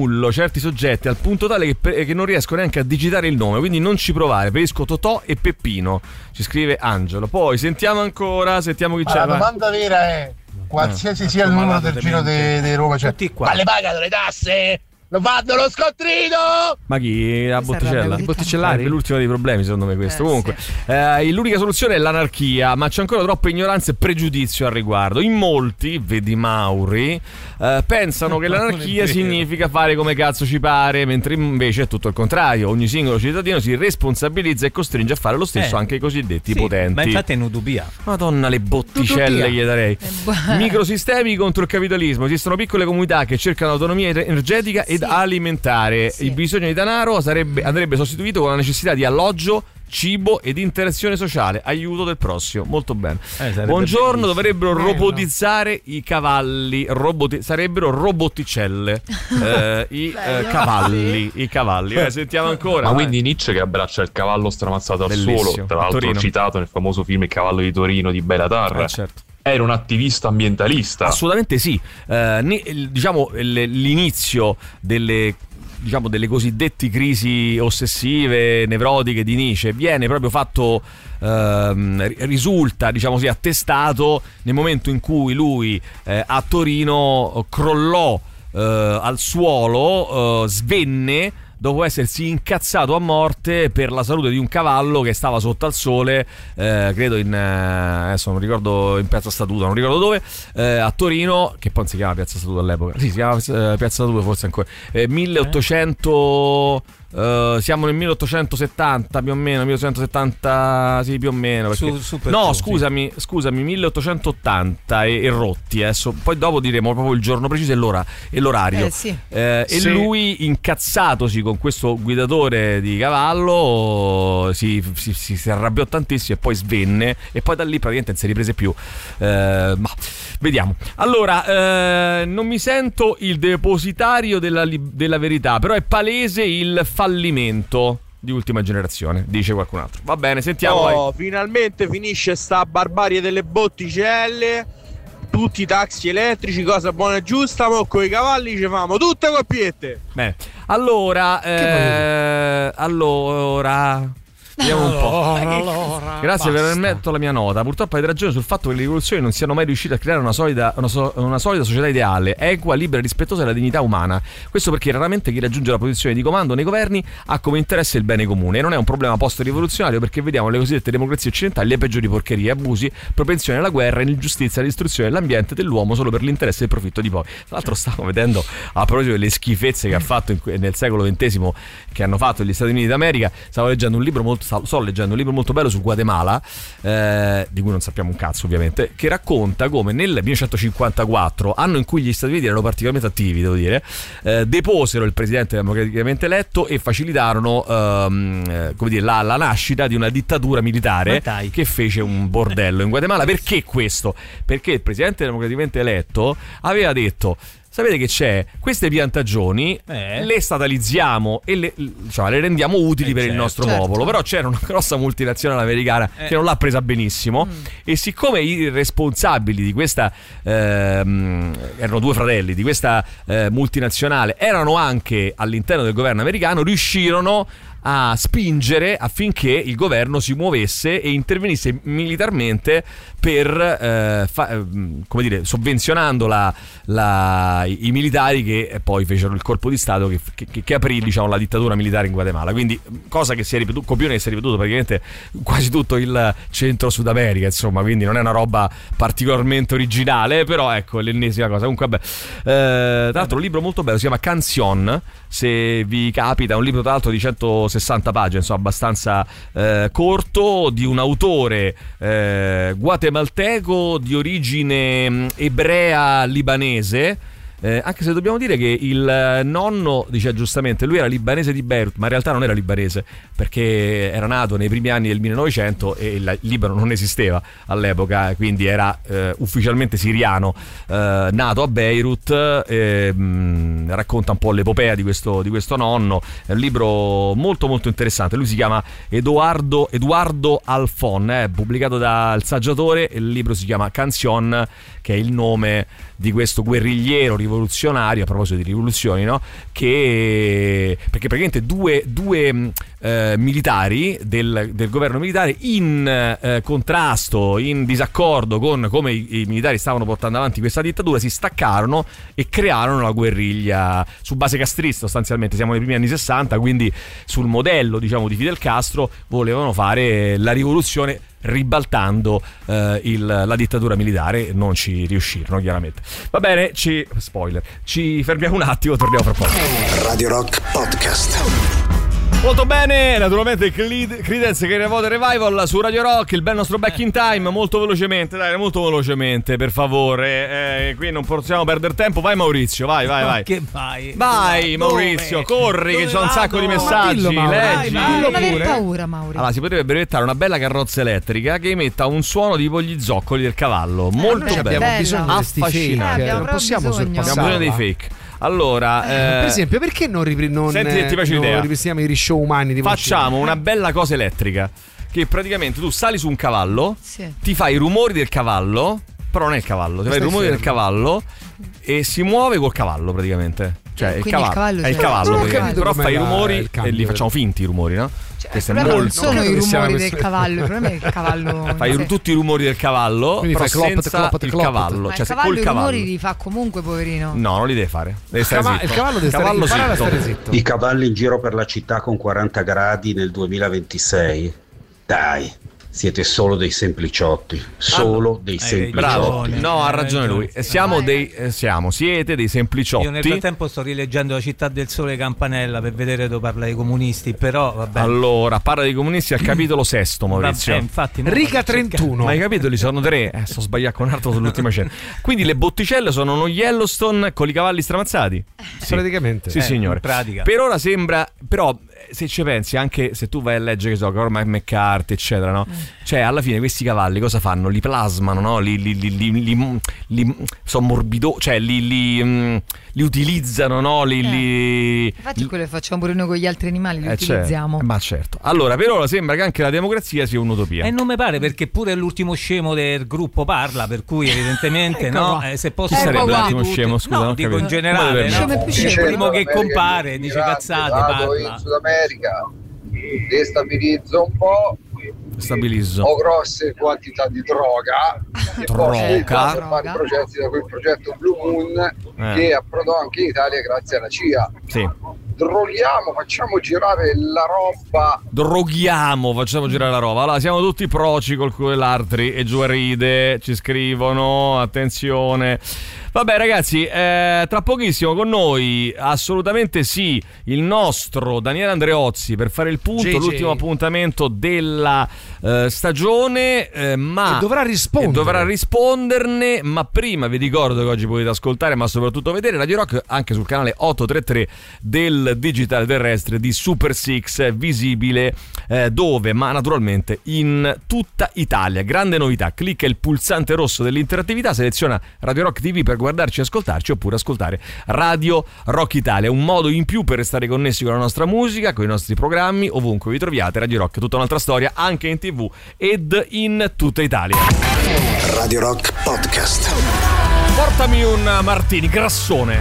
annullo certi soggetti al punto tale che non riesco neanche a digitare il nome, quindi non ci provare, preferisco Totò e Peppino, ci scrive Angelo. Poi sentiamo ancora, sentiamo chi c'è. La domanda vera è: qualsiasi sia il numero del Giro di Roma, cioè, ma le pagano le tasse? Lo fanno lo scontrino! Ma chi? La Botticella? Botticellari? È l'ultimo dei problemi secondo me questo. Comunque l'unica soluzione è l'anarchia, ma c'è ancora troppa ignoranza e pregiudizio al riguardo. In molti, vedi Mauri, pensano che l'anarchia significa fare come cazzo ci pare, mentre invece è tutto il contrario. Ogni singolo cittadino si responsabilizza e costringe a fare lo stesso anche i cosiddetti potenti. Ma infatti è un'utopia. Madonna, le botticelle gli darei. Microsistemi contro il capitalismo. Esistono piccole comunità che cercano autonomia energetica ed alimentare. Il bisogno di denaro andrebbe sostituito con la necessità di alloggio, cibo ed interazione sociale, aiuto del prossimo. Molto bene. Buongiorno, dovrebbero robotizzare i cavalli, sarebbero roboticelle. I cavalli. Sentiamo ancora. Ma quindi Nietzsche che abbraccia il cavallo stramazzato al suolo, tra l'altro citato nel famoso film Il cavallo di Torino di Bela Tarra. Certo. Era un attivista ambientalista. Assolutamente sì. Diciamo l'inizio delle cosiddette crisi ossessive, nevrotiche di Nietzsche viene proprio fatto, risulta, diciamo così, attestato nel momento in cui lui a Torino crollò al suolo, svenne dopo essersi incazzato a morte per la salute di un cavallo che stava sotto al sole, credo adesso non ricordo, in Piazza Statuto, non ricordo dove, a Torino, che poi non si chiama Piazza Statuto all'epoca, sì, si chiama Piazza Statuto forse ancora, 1800. Siamo nel 1870 più o meno, 1870 sì più o meno perché... scusami 1880 e rotti adesso, poi dopo diremo proprio il giorno preciso e l'orario. E lui, incazzatosi con questo guidatore di cavallo, si arrabbiò tantissimo e poi svenne, e poi da lì praticamente non si riprese più. Ma vediamo. Allora, non mi sento il depositario della verità, però è palese il fallimento di Ultima Generazione, dice qualcun altro. Va bene, sentiamo. vai. Finalmente finisce sta barbarie delle botticelle, tutti i taxi elettrici, cosa buona e giusta, mo con i cavalli ci famo tutte coppiette. Bene, allora vediamo un po'. Grazie per aver letto la mia nota. Purtroppo avete ragione sul fatto che le rivoluzioni non siano mai riuscite a creare una solida società ideale, equa, libera e rispettosa della dignità umana. Questo perché raramente chi raggiunge la posizione di comando nei governi ha come interesse il bene comune, e non è un problema post-rivoluzionario, perché vediamo le cosiddette democrazie occidentali le peggiori porcherie, abusi, propensione alla guerra, ingiustizia, la distruzione dell'ambiente e dell'uomo solo per l'interesse e il profitto di pochi. Tra l'altro stavo vedendo, a proposito delle schifezze che ha fatto nel secolo XX, che hanno fatto gli Stati Uniti d'America, sto leggendo un libro molto bello sul Guatemala, di cui non sappiamo un cazzo ovviamente, che racconta come nel 1954, anno in cui gli Stati Uniti erano particolarmente attivi, devo dire, deposero il presidente democraticamente eletto e facilitarono la nascita di una dittatura militare che fece un bordello in Guatemala. Perché questo? Perché il presidente democraticamente eletto aveva detto: sapete che c'è? Queste piantagioni le statalizziamo e le rendiamo utili per il nostro popolo. Però c'era una grossa multinazionale americana che non l'ha presa benissimo, e siccome i responsabili di questa erano due fratelli di questa multinazionale, erano anche all'interno del governo americano, riuscirono a spingere affinché il governo si muovesse e intervenisse militarmente per sovvenzionando i militari che poi fecero il colpo di stato che aprì, diciamo, la dittatura militare in Guatemala. Quindi cosa che si è ripetuto, copione che si è ripetuto praticamente quasi tutto il centro Sud America, insomma, quindi non è una roba particolarmente originale, però ecco, l'ennesima cosa. Comunque vabbè, tra l'altro un libro molto bello, si chiama Canción, se vi capita, un libro tra l'altro di 160 pagine, insomma abbastanza corto, di un autore guatemalteco di origine ebrea libanese. Anche se dobbiamo dire che il nonno, dice giustamente, lui era libanese di Beirut, ma in realtà non era libanese, perché era nato nei primi anni del 1900 e il Libano non esisteva all'epoca, quindi era ufficialmente siriano, nato a Beirut. Racconta un po' l'epopea di questo nonno. È un libro molto molto interessante. Lui si chiama Eduardo Alfon, pubblicato dal Saggiatore, e il libro si chiama Canción, che è il nome di questo guerrigliero rivoluzionario rivoluzionario, a proposito di rivoluzioni, no? Perché praticamente due militari del governo militare in contrasto, in disaccordo con come i militari stavano portando avanti questa dittatura, si staccarono e crearono la guerriglia su base castrista. Sostanzialmente siamo nei primi anni 60, quindi sul modello, diciamo, di Fidel Castro volevano fare la rivoluzione ribaltando la dittatura militare. Non ci riuscirono, chiaramente. Va bene, ci fermiamo un attimo, torniamo fra poco. Radio Rock Podcast. Molto bene, naturalmente Creedence Clearwater Revival su Radio Rock, il bel nostro Back in Time. Molto velocemente, per favore, qui non possiamo perdere tempo. Vai Maurizio, vai. Che vai? Vai Maurizio, corri, che c'è un sacco di messaggi, leggi. Non aver paura, Maurizio. Allora, si potrebbe brevettare una bella carrozza elettrica che emetta un suono tipo gli zoccoli del cavallo. Molto bello, abbiamo bisogno affascinante. Non possiamo sorpassarla. Abbiamo bisogno dei fake. Allora, per esempio, perché non ripristiniamo i rishow umani? Facciamo una bella cosa elettrica, che praticamente tu sali su un cavallo, ti fai i rumori del cavallo, però non è il cavallo, ti fai i rumori del cavallo e si muove col cavallo praticamente. Cioè il cavallo è il cavallo, però fai i rumori e li facciamo finti i rumori, no? Non sono i rumori del cavallo, il problema è il cavallo. Fai tutti i rumori del cavallo, quindi però fai senza il cavallo. Cioè, il cavallo i rumori li fa comunque, poverino. No, non li deve fare. Deve stare zitto. Il cavallo deve stare zitto. I cavalli in giro per la città con 40 gradi nel 2026. Dai. Siete solo dei sempliciotti, dei sempliciotti. No, ha ragione lui. Siete dei sempliciotti. Io nel frattempo sto rileggendo La città del sole Campanella per vedere dove parla dei comunisti, però vabbè. Allora, parla dei comunisti al capitolo sesto, Maurizio. Infatti, riga 31. Ma i capitoli sono 3. Sto sbagliando con altro sull'ultima scena. Quindi le botticelle sono uno Yellowstone con i cavalli stramazzati. Sì. Praticamente. Sì, signore. Pratica. Per ora sembra, però se ci pensi, anche se tu vai a leggere, che so, Cormac McCarthy, eccetera, no? Cioè, alla fine questi cavalli cosa fanno? Li plasmano, no? Li sono morbido, cioè li utilizzano, no? Infatti quello che facciamo pure noi con gli altri animali, li utilizziamo. Ma certo. Allora, per ora sembra che anche la democrazia sia un'utopia. E non mi pare, perché pure l'ultimo scemo del gruppo parla, per cui evidentemente no, se posso sarebbe l'ultimo scemo, scusa, no, dico in generale, il primo che compare dice cazzate, parla. In Sud America destabilizzo un po'. Ho grosse quantità di droga e poi fare progetti da quel progetto Blue Moon che approdò anche in Italia grazie alla CIA. Sì. Droghiamo, facciamo girare la roba. Allora, siamo tutti proci col quell'altri e giù a ride, ci scrivono, attenzione. Vabbè ragazzi, tra pochissimo con noi, assolutamente sì, il nostro Daniele Andreozzi per fare il punto, l'ultimo appuntamento della stagione, ma dovrà risponderne, ma prima vi ricordo che oggi potete ascoltare, ma soprattutto vedere Radio Rock anche sul canale 833 del digitale terrestre di Super Six, visibile dove? Ma naturalmente in tutta Italia. Grande novità, clicca il pulsante rosso dell'interattività, seleziona Radio Rock TV per guardarci e ascoltarci, oppure ascoltare Radio Rock Italia, un modo in più per restare connessi con la nostra musica, con i nostri programmi, ovunque vi troviate. Radio Rock è tutta un'altra storia, anche in TV ed in tutta Italia. Radio Rock Podcast. Portami un martini grassone.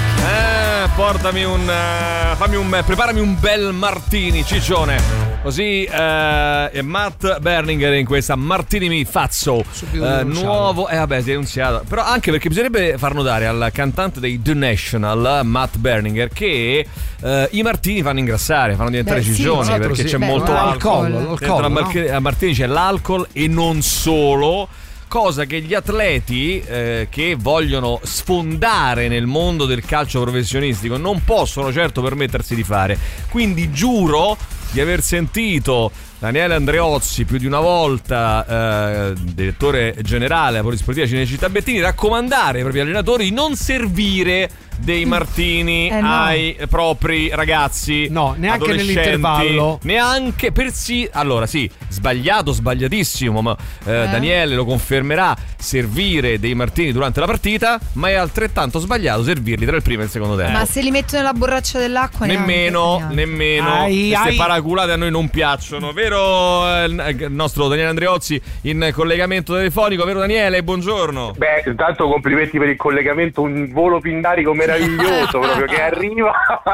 Preparami un bel martini, ciccione. Così Matt Berninger in questa Martini Mi Fazzo nuovo. Vabbè, si è annunziato. Però anche perché bisognerebbe far notare al cantante dei The National, Matt Berninger, che i martini fanno ingrassare, fanno diventare ciccioni, perché c'è molto alcol. A martini c'è l'alcol e non solo. Cosa che gli atleti che vogliono sfondare nel mondo del calcio professionistico non possono certo permettersi di fare. Quindi giuro di aver sentito Daniele Andreozzi più di una volta, direttore generale della Polisportiva Cinecittà Bettini, raccomandare ai propri allenatori di non servire dei martini ai propri ragazzi, neanche nell'intervallo, neanche allora sì, sbagliatissimo, ma Daniele lo confermerà, servire dei martini durante la partita, ma è altrettanto sbagliato servirli tra il primo e il secondo tempo. Ma se li mettono nella borraccia dell'acqua nemmeno queste immaculate a noi non piacciono, vero il nostro Daniele Andreozzi in collegamento telefonico, vero Daniele? Buongiorno. Beh, intanto complimenti per il collegamento, un volo pindarico meraviglioso proprio che arriva.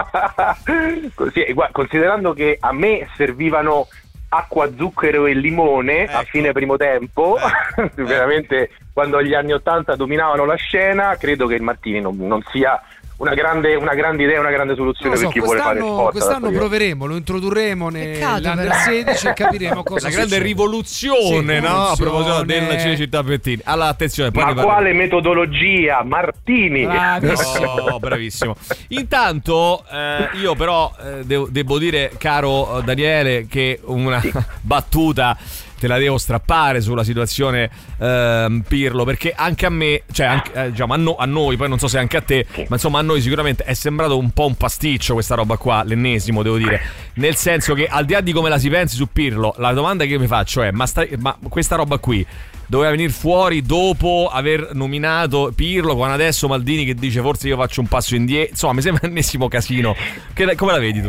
Così, considerando che a me servivano acqua, zucchero e limone a fine primo tempo, veramente quando gli anni 80 dominavano la scena, credo che il Martini non sia una grande idea, una grande soluzione per chi vuole fare sport. Quest'anno proveremo, lo introdurremo nell'Under 16 e capiremo cosa la grande rivoluzione, no? A proposito del Cinecittà Bettini. Allora, attenzione, poi quale metodologia, Martini? Bravissimo. Bravissimo. Intanto io però devo dire, caro Daniele, che una battuta te la devo strappare sulla situazione Pirlo, perché anche a me, cioè anche, diciamo a noi, poi non so se anche a te, ma insomma a noi sicuramente è sembrato un po' un pasticcio questa roba qua, l'ennesimo, devo dire, nel senso che al di là di come la si pensi su Pirlo, la domanda che io mi faccio è ma questa roba qui doveva venire fuori dopo aver nominato Pirlo, con adesso Maldini che dice forse io faccio un passo indietro, insomma mi sembra l'ennesimo casino. Come la vedi tu?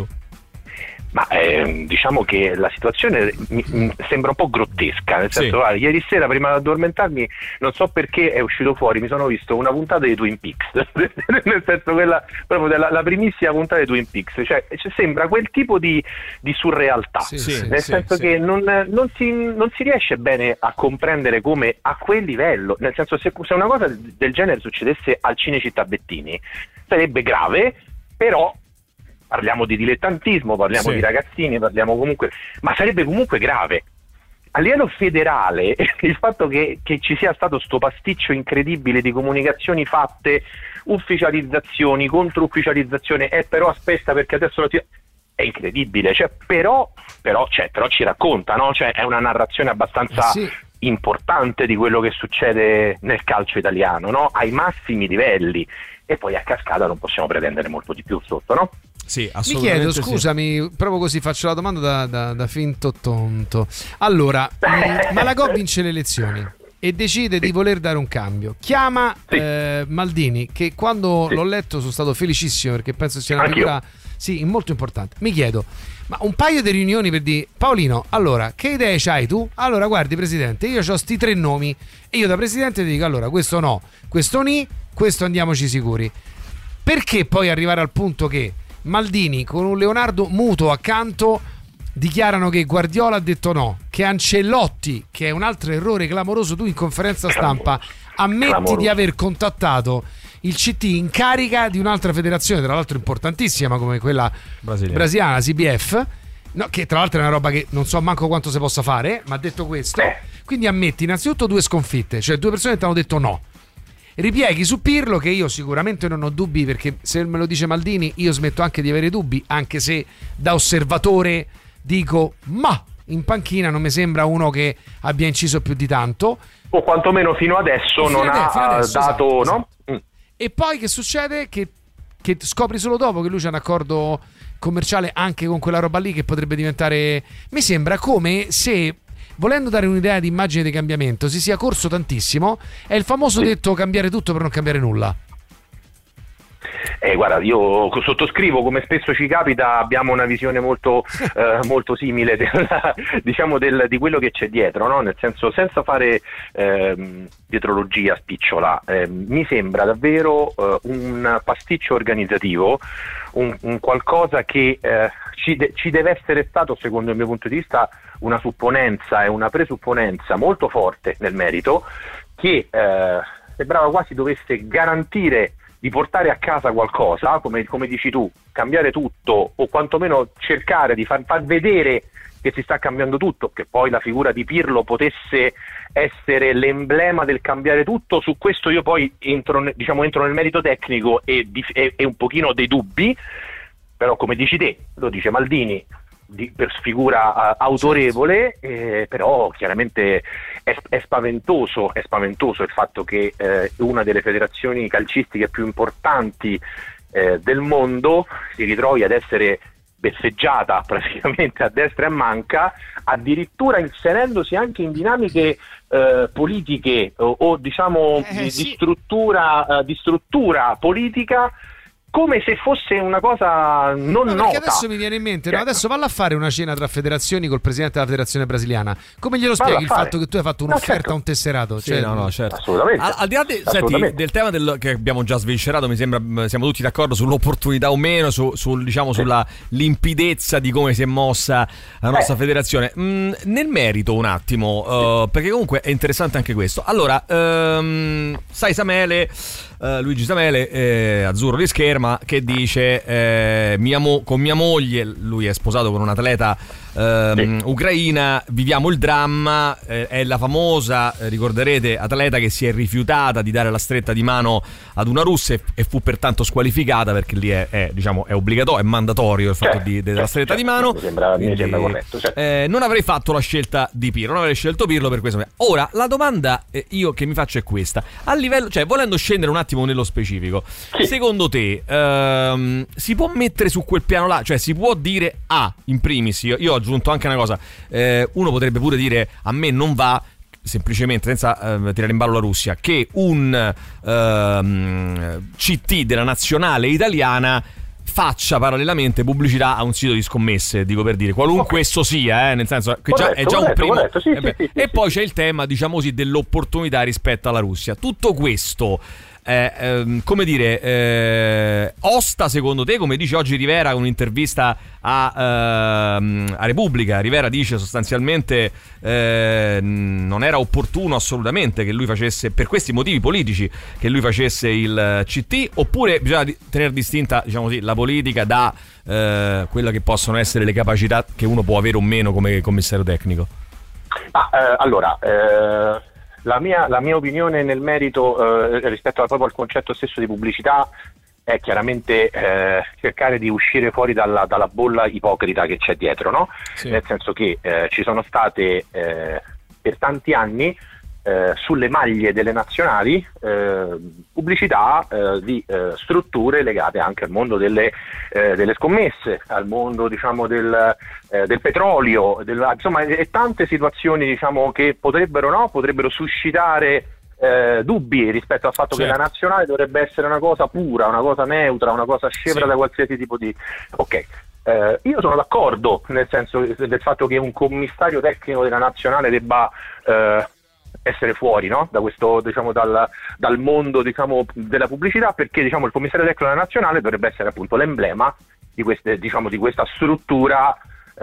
Ma diciamo che la situazione mi sembra un po' grottesca, nel senso, guarda, ieri sera prima di addormentarmi non so perché è uscito fuori, mi sono visto una puntata di Twin Peaks nel senso quella proprio della primissima puntata di Twin Peaks, cioè sembra quel tipo di surrealtà, nel senso che non si riesce bene a comprendere come a quel livello, nel senso se una cosa del genere succedesse al Cinecittà Bettini sarebbe grave, però parliamo di dilettantismo, parliamo di ragazzini, parliamo comunque, ma sarebbe comunque grave. A livello federale il fatto che ci sia stato sto pasticcio incredibile di comunicazioni fatte, ufficializzazioni, controufficializzazione, però aspetta perché adesso è incredibile, cioè però ci racconta, no? Cioè è una narrazione abbastanza importante di quello che succede nel calcio italiano, no? Ai massimi livelli, e poi a cascata non possiamo pretendere molto di più sotto, no? Sì, mi chiedo, scusami, proprio così faccio la domanda da finto tonto. Allora, Malagò vince le elezioni e decide di voler dare un cambio. Chiama Maldini, che quando l'ho letto sono stato felicissimo perché penso sia una figura molto importante. Mi chiedo, ma un paio di riunioni per dire Paolino, allora, che idee c'hai tu? Allora, guardi Presidente, io ho sti 3 nomi e io da Presidente ti dico, allora, questo no, questo ni, questo andiamoci sicuri. Perché poi arrivare al punto che Maldini con un Leonardo muto accanto dichiarano che Guardiola ha detto no, che Ancelotti, che è un altro errore clamoroso, tu in conferenza stampa ammetti di aver contattato il CT in carica di un'altra federazione, tra l'altro importantissima come quella brasiliana, CBF, no, che tra l'altro è una roba che non so manco quanto si possa fare, ma detto questo, quindi ammetti innanzitutto 2 sconfitte, cioè 2 persone ti hanno detto no. Ripieghi su Pirlo, che io sicuramente non ho dubbi, perché se me lo dice Maldini io smetto anche di avere dubbi, anche se da osservatore dico ma in panchina non mi sembra uno che abbia inciso più di tanto, o quantomeno fino adesso non ha dato, no? E poi che succede? Che scopri solo dopo che lui c'ha un accordo commerciale anche con quella roba lì che potrebbe diventare, mi sembra come se, volendo dare un'idea di immagine di cambiamento, si sia corso tantissimo. È il famoso detto cambiare tutto per non cambiare nulla. Guarda, io sottoscrivo, come spesso ci capita, abbiamo una visione molto simile di quello che c'è dietro, no? Nel senso, senza fare dietrologia spicciola, mi sembra davvero un pasticcio organizzativo, un qualcosa che ci deve essere stato, secondo il mio punto di vista, una supponenza e una presupponenza molto forte nel merito, che sembrava quasi dovesse garantire di portare a casa qualcosa, come dici tu, cambiare tutto, o quantomeno cercare di far vedere che si sta cambiando tutto, che poi la figura di Pirlo potesse essere l'emblema del cambiare tutto. Su questo io poi entro nel merito tecnico e un pochino dei dubbi, però come dici te, lo dice Maldini per figura autorevole, però chiaramente è spaventoso il fatto che una delle federazioni calcistiche più importanti del mondo si ritrovi ad essere beffeggiata praticamente a destra e a manca, addirittura inserendosi anche in dinamiche politiche o diciamo di struttura politica come se fosse una cosa non nota. Adesso mi viene in mente, no? Adesso valla a fare una cena tra federazioni col presidente della federazione brasiliana. Come glielo spieghi il fatto che tu hai fatto un'offerta a un tesserato? Sì, certo. Assolutamente. Al di là del tema che abbiamo già sviscerato, mi sembra siamo tutti d'accordo sull'opportunità o meno, sulla limpidezza di come si è mossa la nostra federazione. Nel merito un attimo, perché comunque è interessante anche questo. Allora, sai Samele, Luigi Samele, azzurro di scherma, che dice con mia moglie, lui è sposato con un'atleta ucraina, viviamo il dramma, è la famosa, ricorderete, atleta che si è rifiutata di dare la stretta di mano ad una russa e fu pertanto squalificata, perché lì è obbligatorio, è mandatorio il fatto della stretta di mano. Mi sembra corretto. Non avrei fatto la scelta di Pirlo, non avrei scelto Pirlo per questo. Ora la domanda io che mi faccio è questa: a livello, cioè volendo scendere un attimo nello specifico, secondo te si può mettere su quel piano là, cioè si può dire in primis, io ho aggiunto anche una cosa, uno potrebbe pure dire a me non va, semplicemente senza tirare in ballo la Russia, che un CT della nazionale italiana faccia parallelamente pubblicità a un sito di scommesse, dico per dire, qualunque esso sia, nel senso che è già un primo. E poi c'è il tema, diciamo così, dell'opportunità rispetto alla Russia. Tutto questo come dire, osta secondo te, come dice oggi Rivera con un'intervista a Repubblica. Rivera dice sostanzialmente non era opportuno assolutamente che lui facesse, per questi motivi politici, che lui facesse il CT, oppure bisogna tenere distinta, diciamo così, la politica da quella che possono essere le capacità che uno può avere o meno come commissario tecnico? Allora, la mia opinione nel merito rispetto proprio al concetto stesso di pubblicità è chiaramente cercare di uscire fuori dalla bolla ipocrita che c'è dietro, no? Sì. Nel senso che ci sono state per tanti anni sulle maglie delle nazionali pubblicità di strutture legate anche al mondo delle scommesse, al mondo, diciamo, del petrolio, insomma, e tante situazioni, diciamo, che potrebbero suscitare dubbi rispetto al fatto che la nazionale dovrebbe essere una cosa pura, una cosa neutra, una cosa scevra da qualsiasi tipo di... Io sono d'accordo nel senso del fatto che un commissario tecnico della nazionale debba essere fuori, no? Da questo, diciamo, dal mondo, diciamo, della pubblicità, perché, diciamo, il commissario tecnico della nazionale dovrebbe essere appunto l'emblema di questa struttura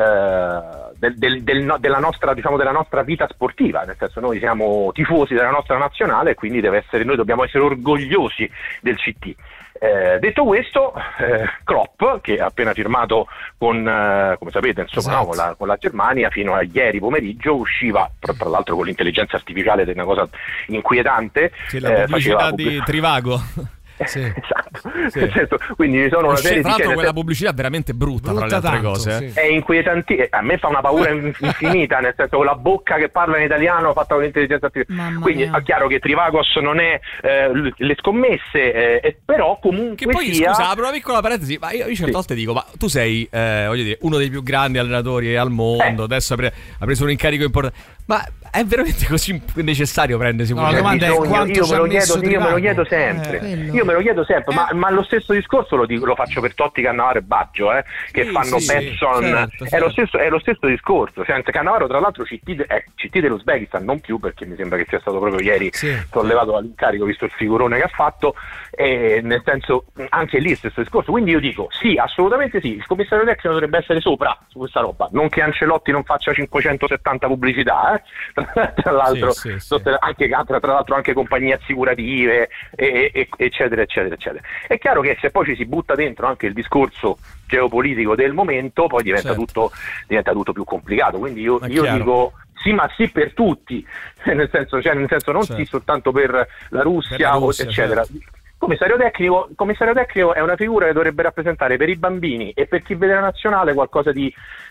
della nostra vita sportiva, nel senso, noi siamo tifosi della nostra nazionale e quindi noi dobbiamo essere orgogliosi del CT. Detto questo, Klopp, che ha appena firmato come sapete, insomma, esatto, con la Germania, fino a ieri pomeriggio usciva, tra l'altro con l'intelligenza artificiale, ed è una cosa inquietante, la pubblicità di Trivago. Sì. Esatto. Sì. Certo. Quindi ci sono una serie tra l'altro quella pubblicità è veramente brutta tra le altre tanto, cose. Sì. È inquietante, a me fa una paura infinita, nel senso, con la bocca che parla in italiano fatta con l'intelligenza artificiale. Quindi è chiaro che Trivagos non è le scommesse, però comunque che poi sia... Scusa, apro una piccola parentesi, ma io certe volte dico, ma tu sei voglio dire, uno dei più grandi allenatori al mondo, adesso ha preso un incarico importante, ma è veramente così necessario prendersi la domanda è quanto io me lo chiedo sempre. Io me lo chiedo sempre, ma lo stesso discorso lo faccio per Totti, Cannavaro e Baggio, che fanno Benson, certo. È lo stesso discorso, cioè, Cannavaro tra l'altro CT dell'Uzbekistan, non più, perché mi sembra che sia stato proprio ieri sollevato dall'incarico, visto il figurone che ha fatto, nel senso, anche lì stesso discorso. Quindi io dico sì, assolutamente sì, il commissario tecnico dovrebbe essere sopra su questa roba, non che Ancelotti non faccia 570 pubblicità, tra l'altro, anche, tra l'altro anche compagnie assicurative, eccetera eccetera eccetera. È chiaro che se poi ci si butta dentro anche il discorso geopolitico del momento, poi diventa tutto più complicato. Quindi io dico sì, ma sì per tutti, nel senso non sì soltanto per la Russia, eccetera. Certo. Commissario tecnico è una figura che dovrebbe rappresentare per i bambini e per chi vede la nazionale qualcosa di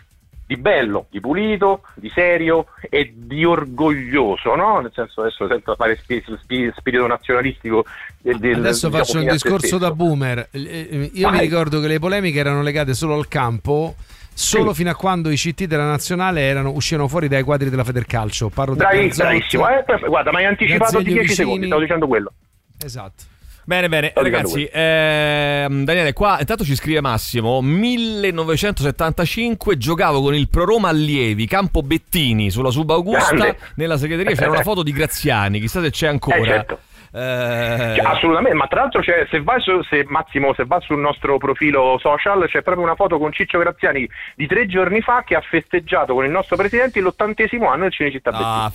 bello, di pulito, di serio e di orgoglioso, no? Nel senso, adesso senza fare spirito nazionalistico adesso faccio un discorso da boomer. Io mi ricordo che le polemiche erano legate solo al campo, solo fino a quando i CT della nazionale uscivano fuori dai quadri della Federcalcio. Parlo bravissimo, guarda, ma hai anticipato di 10 secondi, stavo dicendo quello. Esatto. Bene, ragazzi, Daniele, qua intanto ci scrive Massimo: 1975 giocavo con il Pro Roma Allievi, Campo Bettini, sulla Subaugusta. Nella segreteria c'era una foto di Graziani, chissà se c'è ancora. Certo. Assolutamente, ma tra l'altro se va sul nostro profilo social c'è proprio una foto con Ciccio Graziani di 3 giorni fa che ha festeggiato con il nostro presidente l'80° anno del Cinecittà Bettini.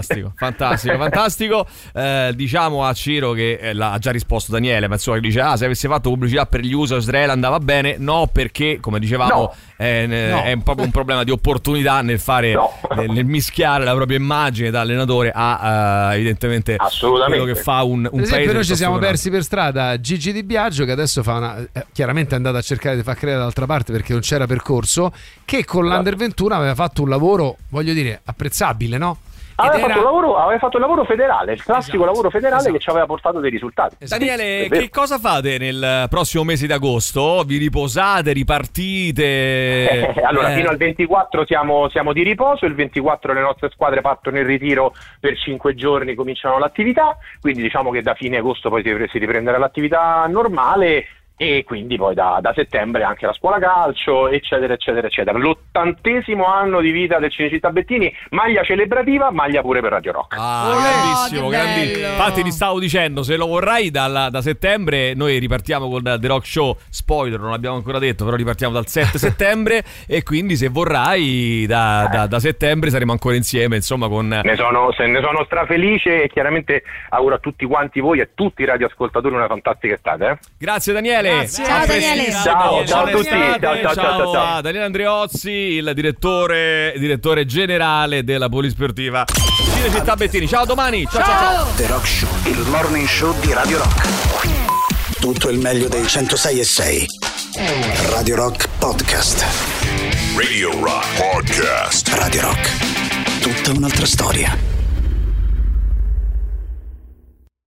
Fantastico. Diciamo a Ciro che l'ha già risposto Daniele, ma insomma dice: se avesse fatto pubblicità per gli USA Israele andava bene. No, perché come dicevamo è proprio un problema di opportunità nel fare nel mischiare la propria immagine da allenatore a evidentemente quello che fa un per esempio noi ci siamo persi per strada Gigi Di Biagio, che adesso chiaramente è andato a cercare di far credere dall'altra parte perché non c'era percorso, che con l'Under 21 aveva fatto un lavoro, voglio dire, apprezzabile, no? Aveva fatto un lavoro federale, il classico lavoro federale che ci aveva portato dei risultati. Daniele, che cosa fate nel prossimo mese di agosto? Vi riposate, ripartite? Allora, fino al 24 siamo di riposo, il 24 le nostre squadre partono in ritiro per 5 giorni, cominciano l'attività, quindi diciamo che da fine agosto poi si riprenderà l'attività normale. E quindi poi da settembre anche la scuola calcio, eccetera. L'80° anno di vita del Cinecittà Bettini, maglia celebrativa, maglia pure per Radio Rock. Grandissimo. Infatti ti stavo dicendo, se lo vorrai da settembre noi ripartiamo con The Rock Show, spoiler non l'abbiamo ancora detto, però ripartiamo dal 7 settembre e quindi se vorrai da settembre saremo ancora insieme, insomma con... Ne sono strafelice e chiaramente auguro a tutti quanti voi e a tutti i radioascoltatori una fantastica estate. Grazie Daniele. Ciao Daniele. Ciao a tutti. Ciao. Daniele Andreozzi, il direttore generale della Polisportiva Cinecittà Bettini. Ciao, domani. Ciao. The Rock Show, il morning show di Radio Rock. Tutto il meglio dei 106.6. Radio Rock Podcast. Radio Rock Podcast. Radio Rock. Tutta un'altra storia.